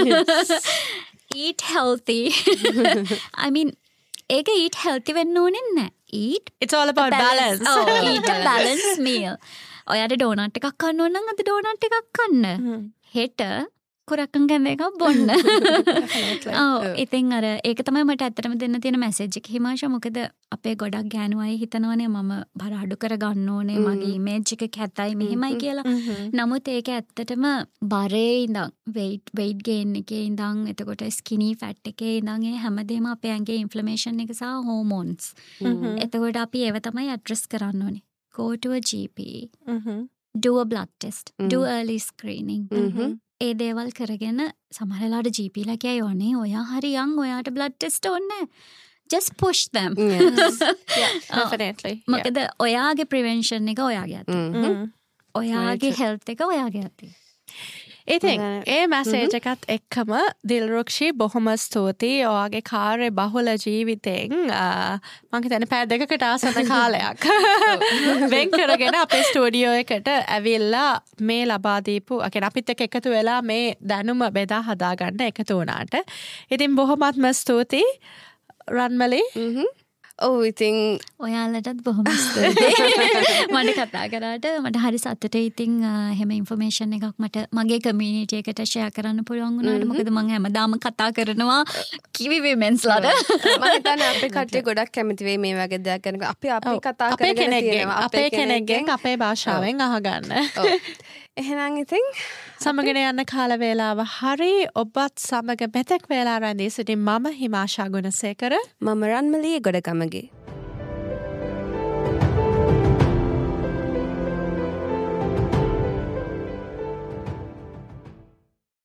Eat healthy. I mean, ඒක eat healthy වෙන්න ඕනේ නැහැ. Eat. It's all about balance. Eat a balanced meal. ඔයාට ඩෝනට් එකක් කන්න ඕන නම් අද ඩෝනට් එකක් කන්න. හෙට කුරක්කන් කන්න එකක් බොන්න. ඉතින් අර ඒක තමයි මට ඇත්තටම දෙන්න තියෙන මැසේජ් එක හිමාෂා. මොකද අපේ ගොඩක් ගෑනු අය හිතනවනේ මම බර අඩු කර ගන්න ඕනේ මගේ ඉමේජ් එක කැතයි මෙහෙමයි කියලා. නමුත් ඒක ඇත්තටම බරේ ඉඳන් weight gain එකේ ඉඳන් එතකොට skinny fat එකේ ඉඳන් ඒ හැමදේම අපේ ඇඟේ inflammation එක සහ hormones. එතකොට අපි ඒව තමයි address කරන්න ඕනේ. Go to a GP. Do a blood test. Do early screening. ඒ දේවල් කරගෙන සමහරලාට GP ලා කියවනේ ඔයා හරි යන් ඔයාට blood test ඕනේ. Just push them. Yes. Yeah, definitely. මොකද ඔයාගේ prevention එක ඔයාගේ අතේ. ඔයාගේ health එක ඔයාගේ අතේ. ඉතින් ඒ මැසේජ් එකත් එක්කම දිල්රුක්ෂි බොහොම ස්තුතියි ඔයාගේ කාර්ය බහුල ජීවිතෙන් මං හිතන්නේ පැය දෙකකට ආසන්න කාලයක් වෙන් කරගෙන අපේ ස්ටුඩියෝ එකට ඇවිල්ලා මේ ලබා දීපු අපිත් එක්ක එකතු වෙලා මේ දැනුම බෙදා හදා ගන්න එකතු වුණාට ඉතින් බොහොමත්ම ස්තුතියි රන්මලි ඉතින් ඔයාලටත් බොහොම ස්තුතියි මට කතා කරාට මට හරි සතුටුයි ඉතින් එහෙම ඉන්ෆර්මේෂන් එකක් මට මගේ කමියුනිටි එකට ෂෙයා කරන්න පුළුවන් වුණාට මොකද මම හැමදාම කතා කරනවා කිවි විමෙන්ස්ලාට මම හිතන්නේ අපේ කට්ටිය ගොඩක් කැමති වෙයි මේ වගේ දෙයක් ගැන අපි කතා කරගෙන තියෙනවා අපේ කෙනෙක්ගෙන් අපේ භාෂාවෙන් අහගන්න එහෙනම් ඉතින් සමගින යන්න කාල වේලාව හරි ඔබත් සමග මෙතෙක් වේලා රැඳී සිටින් මම හිමාෂා ගුණසේකර මම රන්මලී ගොඩගමගේ